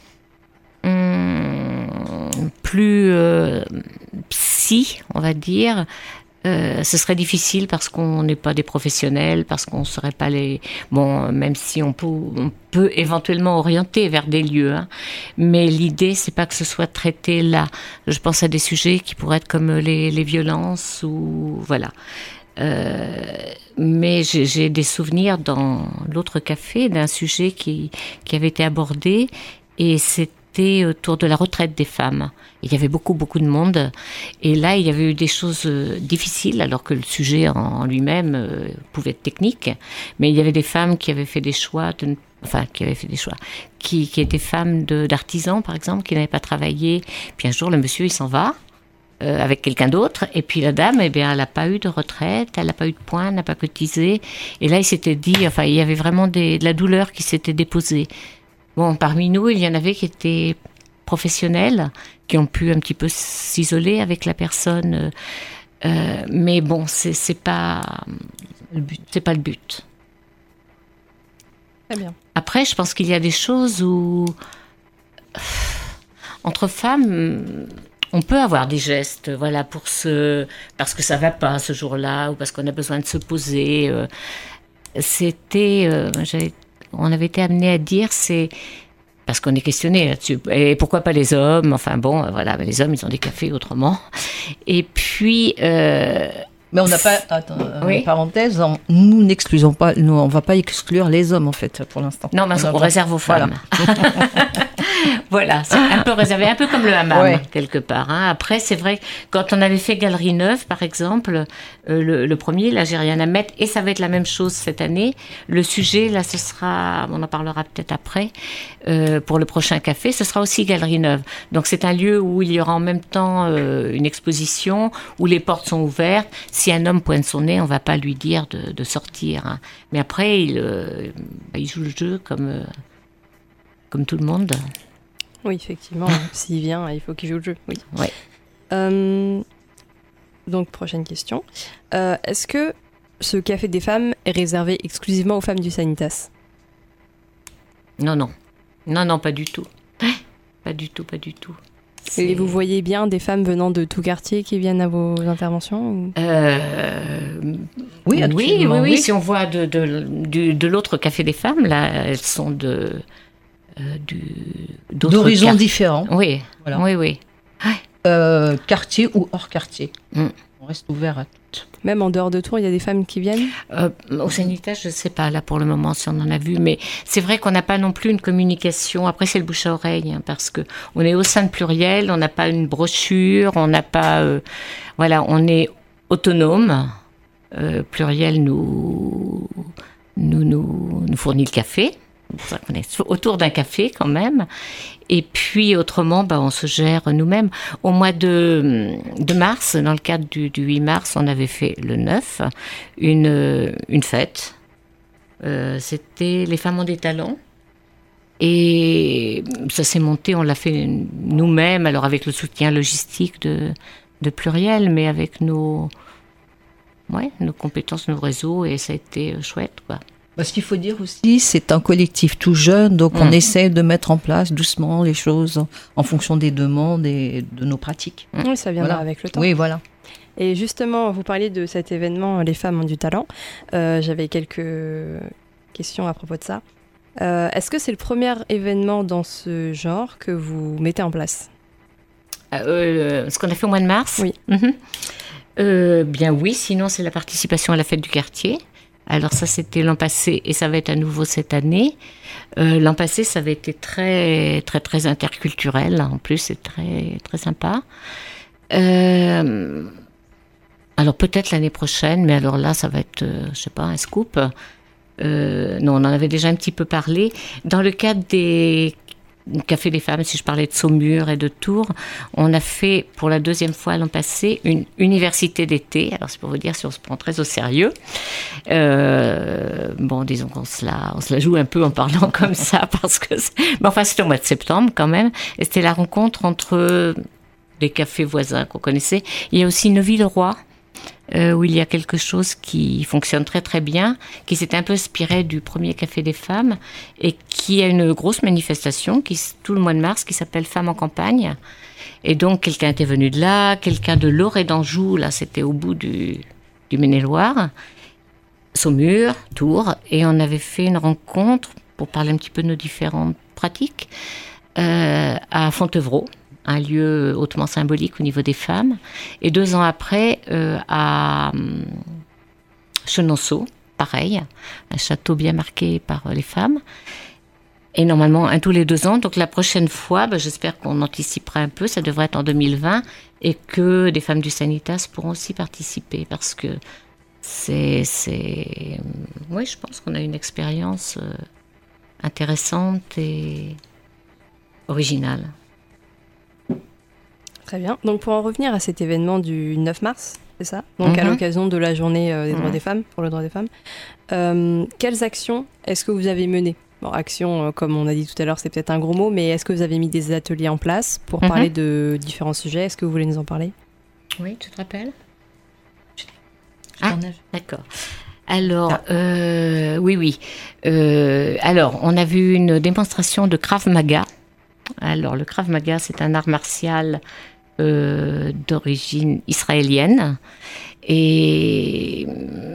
hum, plus euh, psy, on va dire, euh, ce serait difficile parce qu'on n'est pas des professionnels, parce qu'on ne serait pas les... Bon, même si on peut, on peut éventuellement orienter vers des lieux, hein, mais l'idée, c'est pas que ce soit traité là. Je pense à des sujets qui pourraient être comme les, les violences ou... Voilà. Euh, mais j'ai, j'ai des souvenirs dans l'autre café d'un sujet qui, qui avait été abordé et c'est c'était autour de la retraite des femmes. Il y avait beaucoup, beaucoup de monde. Et là, il y avait eu des choses difficiles, alors que le sujet en lui-même euh, pouvait être technique. Mais il y avait des femmes qui avaient fait des choix, de, enfin, qui avaient fait des choix, qui, qui étaient femmes de, d'artisans, par exemple, qui n'avaient pas travaillé. Puis un jour, le monsieur, il s'en va. Euh, avec quelqu'un d'autre, et puis la dame, eh bien, elle n'a pas eu de retraite, elle n'a pas eu de points, elle n'a pas cotisé, et là il s'était dit, enfin il y avait vraiment des, de la douleur qui s'était déposée. Bon, parmi nous, il y en avait qui étaient professionnels, qui ont pu un petit peu s'isoler avec la personne, euh, mais bon, c'est, c'est pas le but. C'est pas le but. Très bien. Après, je pense qu'il y a des choses où entre femmes, on peut avoir des gestes, voilà, pour se, parce que ça va pas ce jour-là, ou parce qu'on a besoin de se poser. Euh, c'était, euh, j'avais, on avait été amené à dire, c'est parce qu'on est questionné là-dessus. Et pourquoi pas les hommes ? Enfin bon, voilà, mais les hommes, ils ont des cafés autrement. Et puis. Euh, Mais on n'a pas, attends, oui. parenthèse, on, nous n'exclusons pas, nous on va pas exclure les hommes en fait pour l'instant. Non, mais on, on va... réserve aux femmes. Voilà. Voilà, c'est un peu réservé, un peu comme le hammam, ouais. quelque part. Hein. Après, c'est vrai, quand on avait fait Galerie Neuve, par exemple, euh, le, le premier, là, j'ai rien à mettre, et ça va être la même chose cette année. Le sujet, là, ce sera, on en parlera peut-être après, euh, pour le prochain café, ce sera aussi Galerie Neuve. Donc, c'est un lieu où il y aura en même temps euh, une exposition, où les portes sont ouvertes. Si un homme pointe son nez, on ne va pas lui dire de, de sortir. Hein. Mais après, il, euh, il joue le jeu comme, euh, comme tout le monde. Oui, effectivement, s'il vient, il faut qu'il joue le jeu. Oui. Ouais. Euh, donc, prochaine question. Euh, est-ce que ce café des femmes est réservé exclusivement aux femmes du Sanitas ? Non, non. Non, non, pas du tout. Pas du tout, pas du tout. C'est... Et vous voyez bien des femmes venant de tout quartier qui viennent à vos interventions ou... euh... oui, oui, oui, oui, oui. Si on voit de, de, de, de l'autre café des femmes, là, elles sont de... Euh, du, d'horizons quart... différents. Oui, voilà. oui, oui. Ouais. Euh, quartier ou hors quartier. Mm. On reste ouvert à tout. Même en dehors de Tours, il y a des femmes qui viennent euh, Au Sanitas, je ne sais pas là pour le moment si on en a vu, mais c'est vrai qu'on n'a pas non plus une communication. Après, c'est le bouche à oreille, hein, parce que on est au sein de Pluriel, on n'a pas une brochure, on n'a pas, euh, voilà, on est autonome. Euh, Pluriel nous, nous, nous, nous fournit le café. On est autour d'un café quand même, et puis autrement bah, on se gère nous-mêmes. Au mois de, de mars, dans le cadre du, du huit mars, on avait fait le neuf, une, une fête, euh, c'était les femmes ont des talents, et ça s'est monté, on l'a fait nous-mêmes, alors avec le soutien logistique de, de Pluriel, mais avec nos, ouais, nos compétences, nos réseaux, et ça a été chouette, quoi. Ce qu'il faut dire aussi, c'est un collectif tout jeune, donc mmh. on essaie de mettre en place doucement les choses en fonction des demandes et de nos pratiques. Oui, ça viendra voilà. avec le temps. Oui, voilà. Et justement, vous parliez de cet événement, Les femmes ont du talent. Euh, j'avais quelques questions à propos de ça. Euh, est-ce que c'est le premier événement dans ce genre que vous mettez en place ? euh, Ce qu'on a fait au mois de mars ? Oui. Mmh. Euh, bien oui, sinon c'est la participation à la fête du quartier. Alors ça, c'était l'an passé et ça va être à nouveau cette année. Euh, l'an passé, ça avait été très, très, très interculturel. En plus, c'est très, très sympa. Euh, alors peut-être l'année prochaine, mais alors là, ça va être, euh, je sais pas, un scoop. Euh, non, on en avait déjà un petit peu parlé. Dans le cadre des Café des femmes, si je parlais de Saumur et de Tours, on a fait pour la deuxième fois l'an passé une université d'été. Alors c'est pour vous dire si on se prend très au sérieux. Euh, bon, disons qu'on se la, on se la joue un peu en parlant comme ça parce que, c'est... mais enfin c'était au mois de septembre quand même. Et c'était la rencontre entre les cafés voisins qu'on connaissait. Il y a aussi Neuville-Roi. Euh, où il y a quelque chose qui fonctionne très très bien, qui s'est un peu inspiré du premier Café des femmes et qui a une grosse manifestation qui, tout le mois de mars qui s'appelle Femmes en campagne. Et donc quelqu'un était venu de là, quelqu'un de l'Or et d'Anjou, là c'était au bout du, du Maine-et-Loire, Saumur, Tours, et on avait fait une rencontre pour parler un petit peu de nos différentes pratiques euh, à Fontevraud, un lieu hautement symbolique au niveau des femmes. Et deux ans après, euh, à hum, Chenonceau, pareil, un château bien marqué par les femmes. Et normalement, un tous les deux ans. Donc la prochaine fois, bah, j'espère qu'on anticipera un peu, ça devrait être en deux mille vingt, et que des femmes du Sanitas pourront aussi participer, parce que c'est... c'est... Oui, je pense qu'on a une expérience euh, intéressante et originale. Très bien. Donc pour en revenir à cet événement du neuf mars, c'est ça ? Donc mm-hmm. à l'occasion de la journée euh, des droits mm-hmm. des femmes, pour le droit des femmes, euh, quelles actions est-ce que vous avez menées ? Bon, action, euh, comme on a dit tout à l'heure, c'est peut-être un gros mot, mais est-ce que vous avez mis des ateliers en place pour mm-hmm. parler de différents sujets ? Est-ce que vous voulez nous en parler ? Oui, tu te rappelles ? Je Ah, d'accord. Alors, ah. Euh, oui, oui. Euh, alors, on a vu une démonstration de Krav Maga. Alors, le Krav Maga, c'est un art martial euh, d'origine israélienne et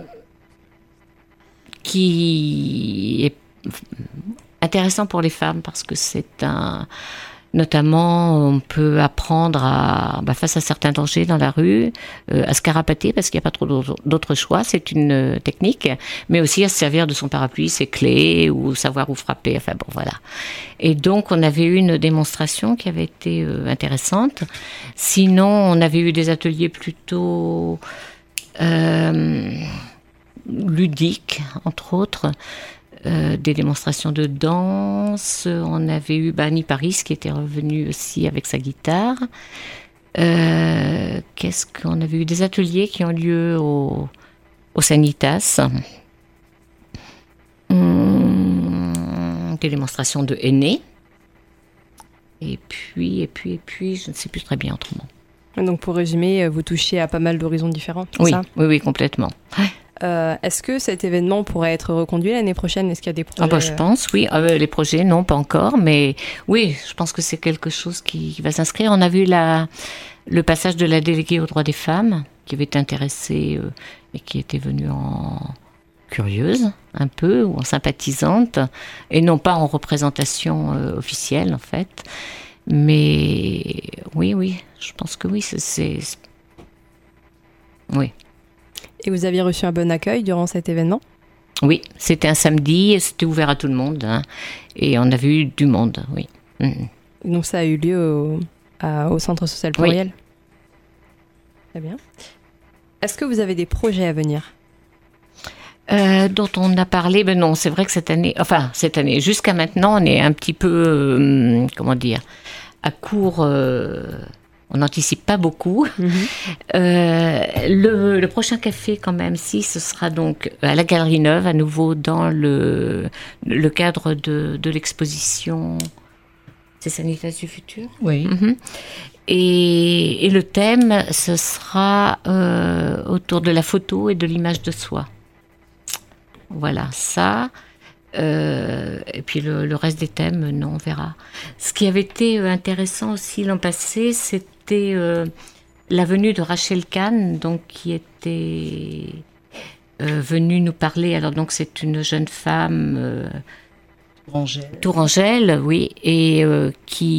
qui est intéressant pour les femmes parce que c'est un... Notamment, on peut apprendre à, bah, face à certains dangers dans la rue, euh, à se carapater parce qu'il n'y a pas trop d'autres choix. C'est une euh, technique, mais aussi à se servir de son parapluie, ses clés, ou savoir où frapper. Enfin bon, voilà. Et donc, on avait eu une démonstration qui avait été euh, intéressante. Sinon, on avait eu des ateliers plutôt euh, ludiques, entre autres. Euh, des démonstrations de danse. On avait eu bah, Annie Paris qui était revenue aussi avec sa guitare. Euh, qu'est-ce qu'on avait eu des ateliers qui ont lieu au, au Sanitas. Hum, des démonstrations de aînés. Et puis, et puis, et puis, je ne sais plus très bien autrement. Donc pour résumer, vous touchez à pas mal d'horizons différents, c'est oui, ça ? Oui, oui, complètement. Ouais. Euh, est-ce que cet événement pourrait être reconduit l'année prochaine ? Est-ce qu'il y a des projets ? Ah bah, je pense, oui. Euh, les projets, non, pas encore. Mais oui, je pense que c'est quelque chose qui, qui va s'inscrire. On a vu la, le passage de la déléguée aux droits des femmes, qui avait été intéressée euh, et qui était venue en curieuse, un peu, ou en sympathisante, et non pas en représentation euh, officielle, en fait. Mais oui, oui, je pense que oui, c'est... c'est... Oui. Et vous aviez reçu un bon accueil durant cet événement ? Oui, c'était un samedi et c'était ouvert à tout le monde. Hein, et on a vu du monde, oui. Mmh. Donc ça a eu lieu au, à, au Centre social pluriel ? Oui. Très bien. Est-ce que vous avez des projets à venir ? euh, Dont on a parlé, ben non, c'est vrai que cette année, enfin cette année, jusqu'à maintenant, on est un petit peu, euh, comment dire, à court... Euh, on n'anticipe pas beaucoup. Mm-hmm. Euh, le, le prochain café, quand même, si, ce sera donc à la Galerie Neuve, à nouveau dans le, le cadre de, de l'exposition. C'est Sanitas du futur ? Oui. Mm-hmm. Et, et le thème, ce sera euh, autour de la photo et de l'image de soi. Voilà, ça. Euh, et puis le, le reste des thèmes, non, on verra. Ce qui avait été intéressant aussi l'an passé, c'était euh, la venue de Rachel Kahn, donc qui était euh, venue nous parler. Alors donc c'est une jeune femme, euh, Tourangelle. Tourangelle, oui, et euh,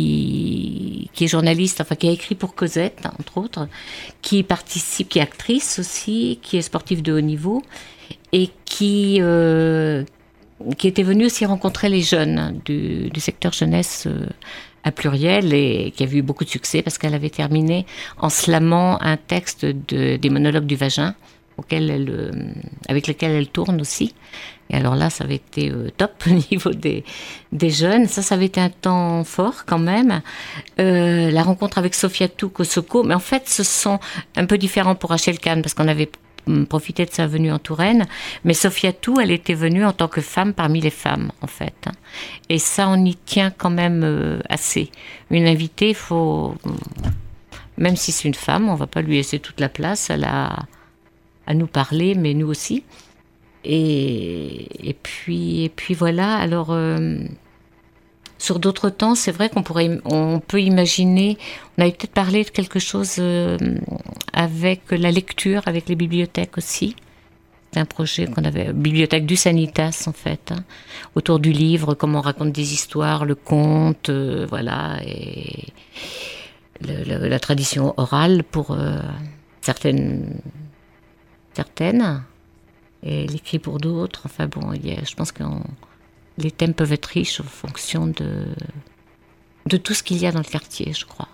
qui qui est journaliste, enfin qui a écrit pour Cosette, entre autres, qui participe, qui est actrice aussi, qui est sportive de haut niveau et qui euh, qui était venue aussi rencontrer les jeunes du, du secteur jeunesse euh, à Pluriel et qui a eu beaucoup de succès parce qu'elle avait terminé en slamant un texte de, des monologues du vagin auquel elle, euh, avec lequel elle tourne aussi. Et alors là, ça avait été euh, top au niveau des, des jeunes. Ça, ça avait été un temps fort quand même. Euh, la rencontre avec Sofiatou Kosoko, mais en fait, ce sont un peu différents pour Rachel Kahn parce qu'on avait profiter de sa venue en Touraine, mais Sofiatou, elle était venue en tant que femme parmi les femmes, en fait. Et ça, on y tient quand même euh, assez. Une invitée, il faut... Même si c'est une femme, on ne va pas lui laisser toute la place, elle a à nous parler, mais nous aussi. Et, et, puis, et puis voilà, alors... Euh, sur d'autres temps, c'est vrai qu'on pourrait, on peut imaginer, on avait peut-être parlé de quelque chose euh, avec la lecture, avec les bibliothèques aussi. C'est un projet qu'on avait, bibliothèque du Sanitas en fait, hein, autour du livre, comment on raconte des histoires, le conte, euh, voilà, et le, le, la tradition orale pour euh, certaines, certaines, et l'écrit pour d'autres. Enfin bon, il y a, je pense qu'on les thèmes peuvent être riches en fonction de, de tout ce qu'il y a dans le quartier, je crois.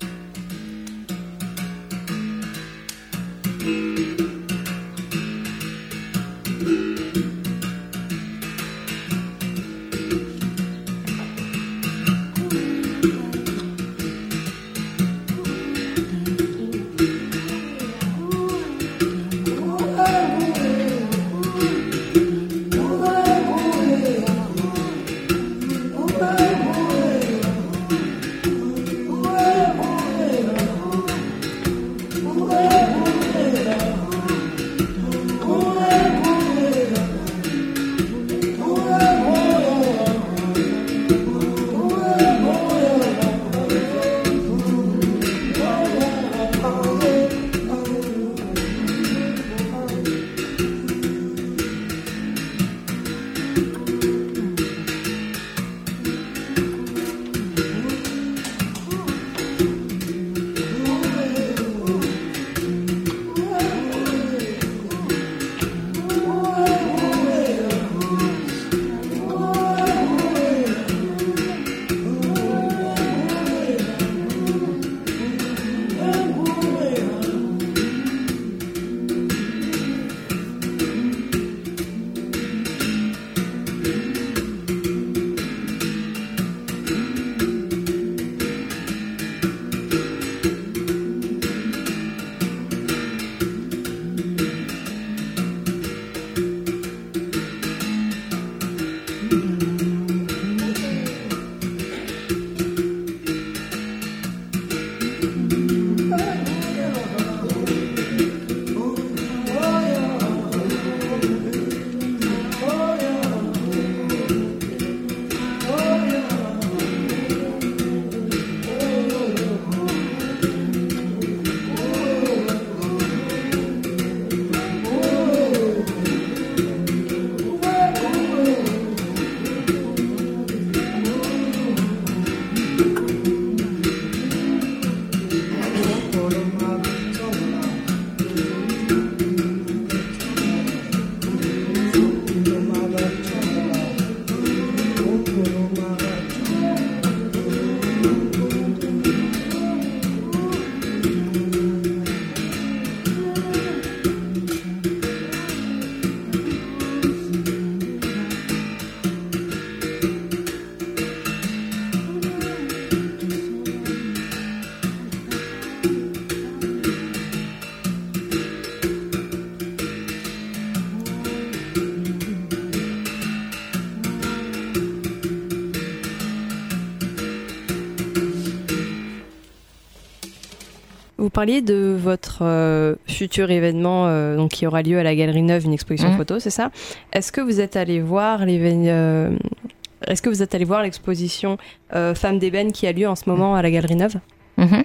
Vous parliez de votre euh, futur événement euh, donc, qui aura lieu à la Galerie Neuve, une exposition mmh. photo, c'est ça? Est-ce que vous êtes allé voir l'événement euh, Est-ce que vous êtes allé voir l'exposition euh, Femmes d'ébène qui a lieu en ce moment à la Galerie Neuve? mmh.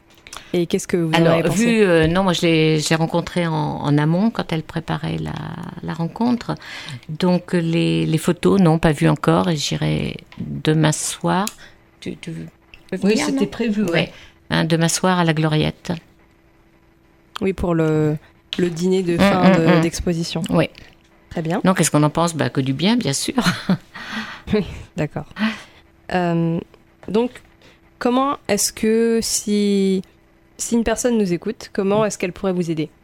Et qu'est-ce que vous Alors, en avez pensé? vu, euh, non, moi je l'ai, j'ai rencontré en, en amont quand elle préparait la, la rencontre. Donc les, les photos, non, pas vues encore. Et j'irai demain soir. Tu, tu peux venir, oui, c'était non prévu. Ouais. ouais. Hein, demain soir à la Gloriette. Oui, pour le, le dîner de fin mmh, de, mmh. d'exposition. Oui. Très bien. Donc, qu'est-ce qu'on en pense? Bah, que du bien, bien sûr. Oui, d'accord. Euh, donc, comment est-ce que si, si une personne nous écoute, comment est-ce qu'elle pourrait vous aider?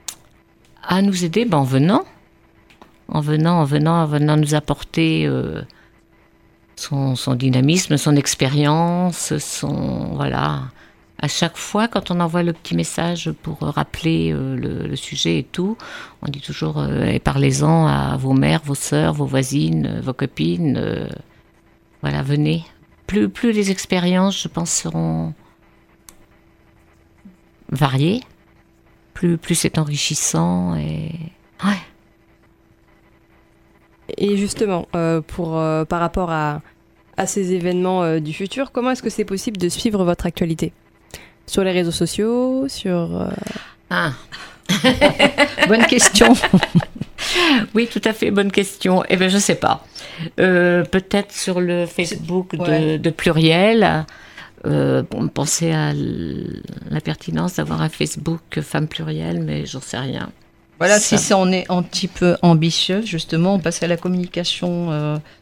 À nous aider, bah, en venant. En venant, en venant, en venant nous apporter euh, son, son dynamisme, son expérience, son... Voilà. À chaque fois, quand on envoie le petit message pour rappeler euh, le, le sujet et tout, on dit toujours euh, et parlez-en à vos mères, vos sœurs, vos voisines, euh, vos copines. Euh, voilà, venez. Plus, plus les expériences, je pense, seront variées, plus, plus c'est enrichissant et ouais. Et justement, euh, pour euh, par rapport à à ces événements euh, du futur, comment est-ce que c'est possible de suivre votre actualité? Sur les réseaux sociaux, sur... Euh... Ah. Bonne question. Oui, tout à fait, bonne question. Eh bien, je ne sais pas. Euh, peut-être sur le Facebook de, ouais. de Pluriel. Euh, bon, penser à la pertinence d'avoir un Facebook Femmes Pluriel, mais j'en sais rien. Voilà, ça. Si c'est, on est un petit peu ambitieux, justement, on passe à la communication... Euh,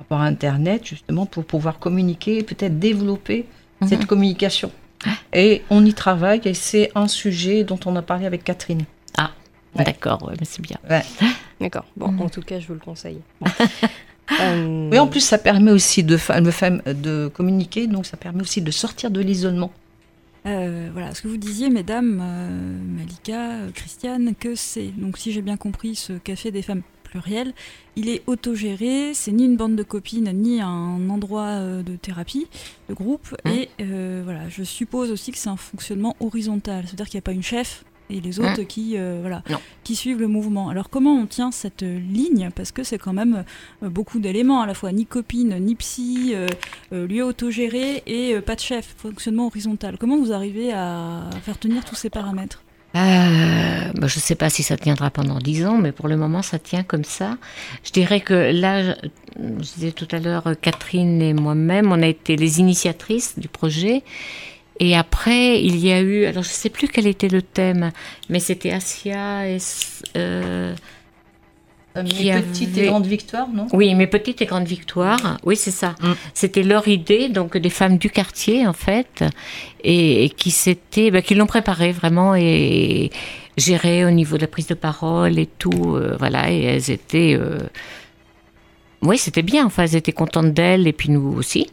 rapport à Internet, justement, pour pouvoir communiquer et peut-être développer mmh. cette communication. Et on y travaille et c'est un sujet dont on a parlé avec Catherine. Ah, ouais. D'accord, ouais, mais c'est bien. Ouais. D'accord, bon, mmh. en tout cas, je vous le conseille. Bon. euh... Oui, en plus, ça permet aussi de, de communiquer, donc ça permet aussi de sortir de l'isolement. Euh, voilà, ce que vous disiez, mesdames, euh, Malika, euh, Christiane, que c'est, donc si j'ai bien compris, ce café des femmes pluriel, il est autogéré, c'est ni une bande de copines, ni un endroit euh, de thérapie, de groupe, mmh. et euh, voilà, je suppose aussi que c'est un fonctionnement horizontal, c'est-à-dire qu'il n'y a pas une chef et les autres mmh. qui, euh, voilà, qui suivent le mouvement. Alors comment on tient cette euh, ligne, parce que c'est quand même euh, beaucoup d'éléments, à la fois ni copine, ni psy, euh, euh, lieu autogéré et euh, pas de chef, fonctionnement horizontal. Comment vous arrivez à faire tenir tous ces paramètres ? Euh, bah, je ne sais pas si ça tiendra pendant dix ans, mais pour le moment, ça tient comme ça. Je dirais que là, je, je disais tout à l'heure, Catherine et moi-même, on a été les initiatrices du projet. Et après, il y a eu, alors je ne sais plus quel était le thème, mais c'était Asia et... Euh, Mes avait... petites et grandes victoires, non ? Oui, mes petites et grandes victoires, oui, c'est ça. Mm. C'était leur idée, donc des femmes du quartier, en fait, et, et qui, s'étaient, bah, qui l'ont préparé vraiment et géré au niveau de la prise de parole et tout. Euh, voilà, et elles étaient... Euh... Oui, c'était bien, enfin, elles étaient contentes d'elles, et puis nous aussi.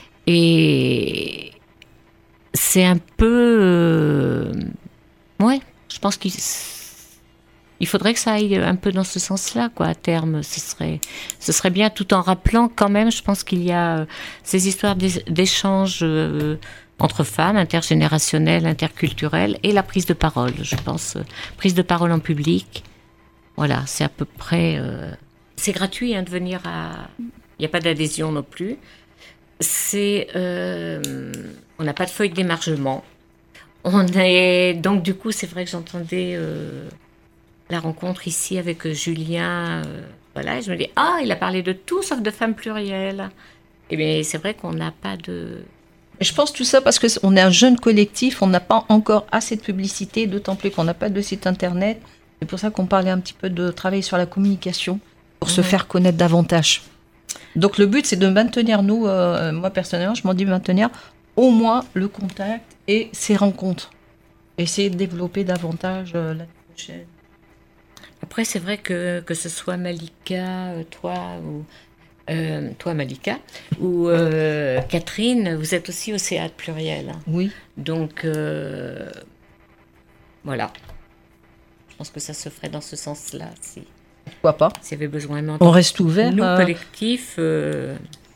Et c'est un peu... Euh... Ouais, je pense qu'il... Il faudrait que ça aille un peu dans ce sens-là, quoi, à terme. Ce serait, ce serait bien, tout en rappelant quand même, je pense qu'il y a euh, ces histoires d'échanges euh, entre femmes, intergénérationnelles, interculturelles, et la prise de parole, je pense. Euh, prise de parole en public. Voilà, c'est à peu près... Euh, c'est gratuit hein, de venir à... Il n'y a pas d'adhésion non plus. C'est... Euh, on n'a pas de feuille d'émargement. On est... Donc, du coup, c'est vrai que j'entendais... Euh, la rencontre ici avec Julien, euh, voilà, et je me dis, ah, il a parlé de tout sauf de femmes plurielles. Et bien, c'est vrai qu'on n'a pas de... Je pense tout ça parce qu'on est un jeune collectif, on n'a pas encore assez de publicité, d'autant plus qu'on n'a pas de site internet. C'est pour ça qu'on parlait un petit peu de travailler sur la communication, pour mmh. se faire connaître davantage. Donc le but, c'est de maintenir, nous, euh, moi personnellement, je m'en dis maintenir au moins le contact et ces rencontres. Essayer de développer davantage euh, l'année prochaine. Après, c'est vrai que, que ce soit Malika, toi, ou, euh, toi Malika, ou euh, Catherine, vous êtes aussi au Céat pluriel. Oui. Donc, euh, voilà. Je pense que ça se ferait dans ce sens-là. Si, Pourquoi pas s'il y avait besoin. On reste ouvert. Nous, euh... collectifs... Euh,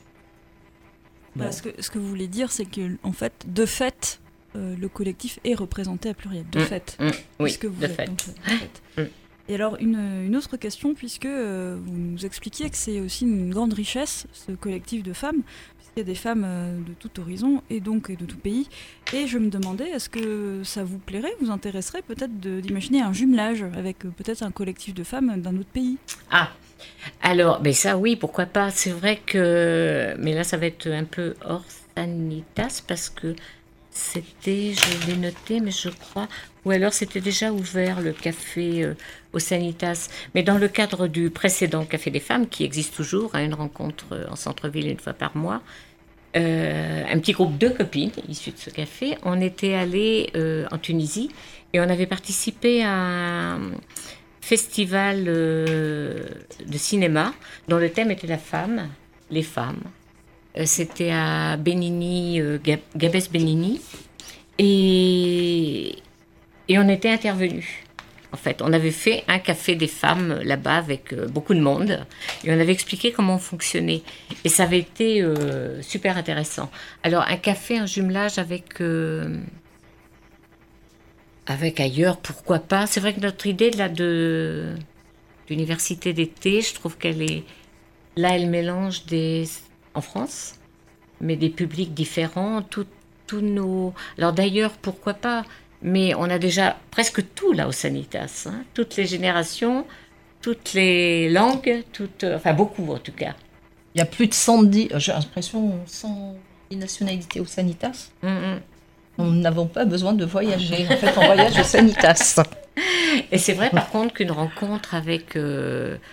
bon. Ce, que, ce que vous voulez dire, c'est que, en fait, de fait, euh, le collectif est représenté à pluriel. De mmh, fait. Mmh, oui, vous de êtes, fait. Donc, de fait. Mmh. Et alors, une, une autre question, puisque euh, vous nous expliquiez que c'est aussi une grande richesse, ce collectif de femmes, puisqu'il y a des femmes euh, de tout horizon et donc de tout pays. Et je me demandais, est-ce que ça vous plairait, vous intéresserait peut-être de, d'imaginer un jumelage avec euh, peut-être un collectif de femmes d'un autre pays ? Ah, alors, mais ça oui, pourquoi pas. C'est vrai que, mais là ça va être un peu hors Sanitas, parce que c'était, je l'ai noté, mais je crois, ou alors c'était déjà ouvert le café euh, au Sanitas. Mais dans le cadre du précédent Café des Femmes, qui existe toujours, hein, une rencontre euh, en centre-ville une fois par mois, euh, un petit groupe de copines issues de ce café, on était allés euh, en Tunisie et on avait participé à un festival euh, de cinéma dont le thème était la femme, les femmes. C'était à Benini, euh, Gabès Benini, et, et on était intervenus. En fait, on avait fait un café des femmes là-bas avec euh, beaucoup de monde, et on avait expliqué comment on fonctionnait. Et ça avait été euh, super intéressant. Alors, un café, un jumelage avec, euh, avec ailleurs, pourquoi pas. C'est vrai que notre idée là, de, d'université d'été, je trouve qu'elle est... Là, elle mélange des... en France, mais des publics différents, tous nos... Alors d'ailleurs, pourquoi pas, mais on a déjà presque tout là au Sanitas, hein, toutes les générations, toutes les langues, toutes... enfin beaucoup en tout cas. Il y a plus de cent dix, j'ai l'impression, cent dix nationalités au Sanitas. Mm-hmm. Nous n'avons pas besoin de voyager, en fait on voyage au Sanitas. Et c'est vrai par contre qu'une rencontre avec... Euh,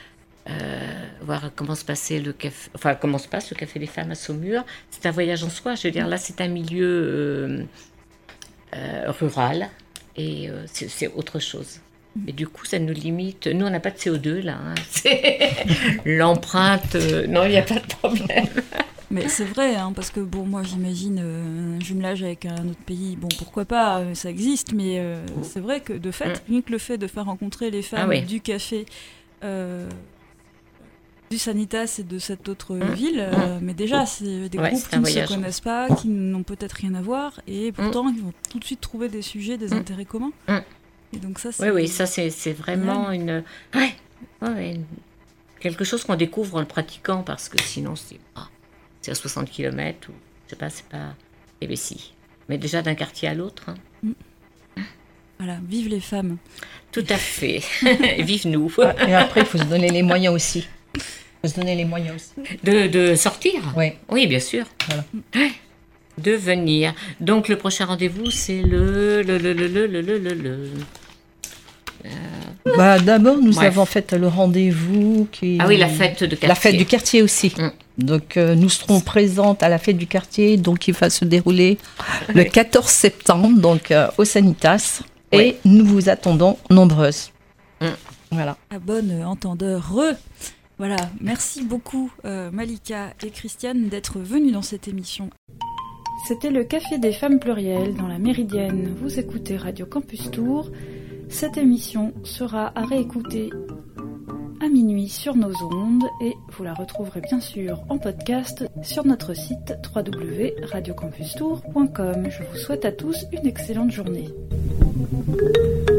euh, voir comment se passait le café, enfin comment se passe le Café des Femmes à Saumur. C'est un voyage en soi. Je veux dire, là, c'est un milieu euh, euh, rural et euh, c'est, c'est autre chose. Et du coup, ça nous limite. Nous, on n'a pas de C O deux, là. Hein. C'est l'empreinte. Euh... Non, il n'y a pas de problème. Mais c'est vrai, hein, parce que bon, moi, j'imagine euh, un jumelage avec un autre pays. Bon, pourquoi pas, euh, ça existe, mais euh, c'est vrai que de fait, rien que le fait de faire rencontrer les femmes ah, oui. du café, euh, du Sanitas et de cette autre mmh. ville, euh, mmh. mais déjà, c'est des ouais, groupes c'est qui ne se connaissent pas, qui n'ont peut-être rien à voir, et pourtant, mmh. ils vont tout de suite trouver des sujets, des mmh. intérêts communs. Mmh. Et donc ça, c'est... Oui, oui, ça c'est, c'est vraiment une... Ouais, ouais, une... quelque chose qu'on découvre en le pratiquant, parce que sinon c'est, ah, c'est à soixante kilomètres, ou je sais pas, c'est pas... Eh bien si, mais déjà d'un quartier à l'autre. Hein. Mm. Voilà, vive les femmes. Tout à fait, vive nous. Et après, il faut se donner les moyens aussi. Il faut se donner les moyens aussi. De, de sortir. Oui. Oui, bien sûr. Voilà. De venir. Donc le prochain rendez-vous, c'est le... le, le, le, le, le, le, le, le... Euh... Bah, d'abord, nous Bref. avons fait le rendez-vous qui... Ah oui, la fête de quartier. La fête du quartier aussi. Mm. Donc, euh, nous serons présentes à la fête du quartier, donc qui va se dérouler le quatorze septembre, donc euh, au Sanitas. Oui. Et nous vous attendons nombreuses. Mm. Voilà. À bonne entendeur. Voilà, merci beaucoup euh, Malika et Christiane d'être venues dans cette émission. C'était le Café des Femmes Plurielles dans la Méridienne. Vous écoutez Radio Campus Tours. Cette émission sera à réécouter à minuit sur nos ondes et vous la retrouverez bien sûr en podcast sur notre site w w w point radio campus tours point com. Je vous souhaite à tous une excellente journée.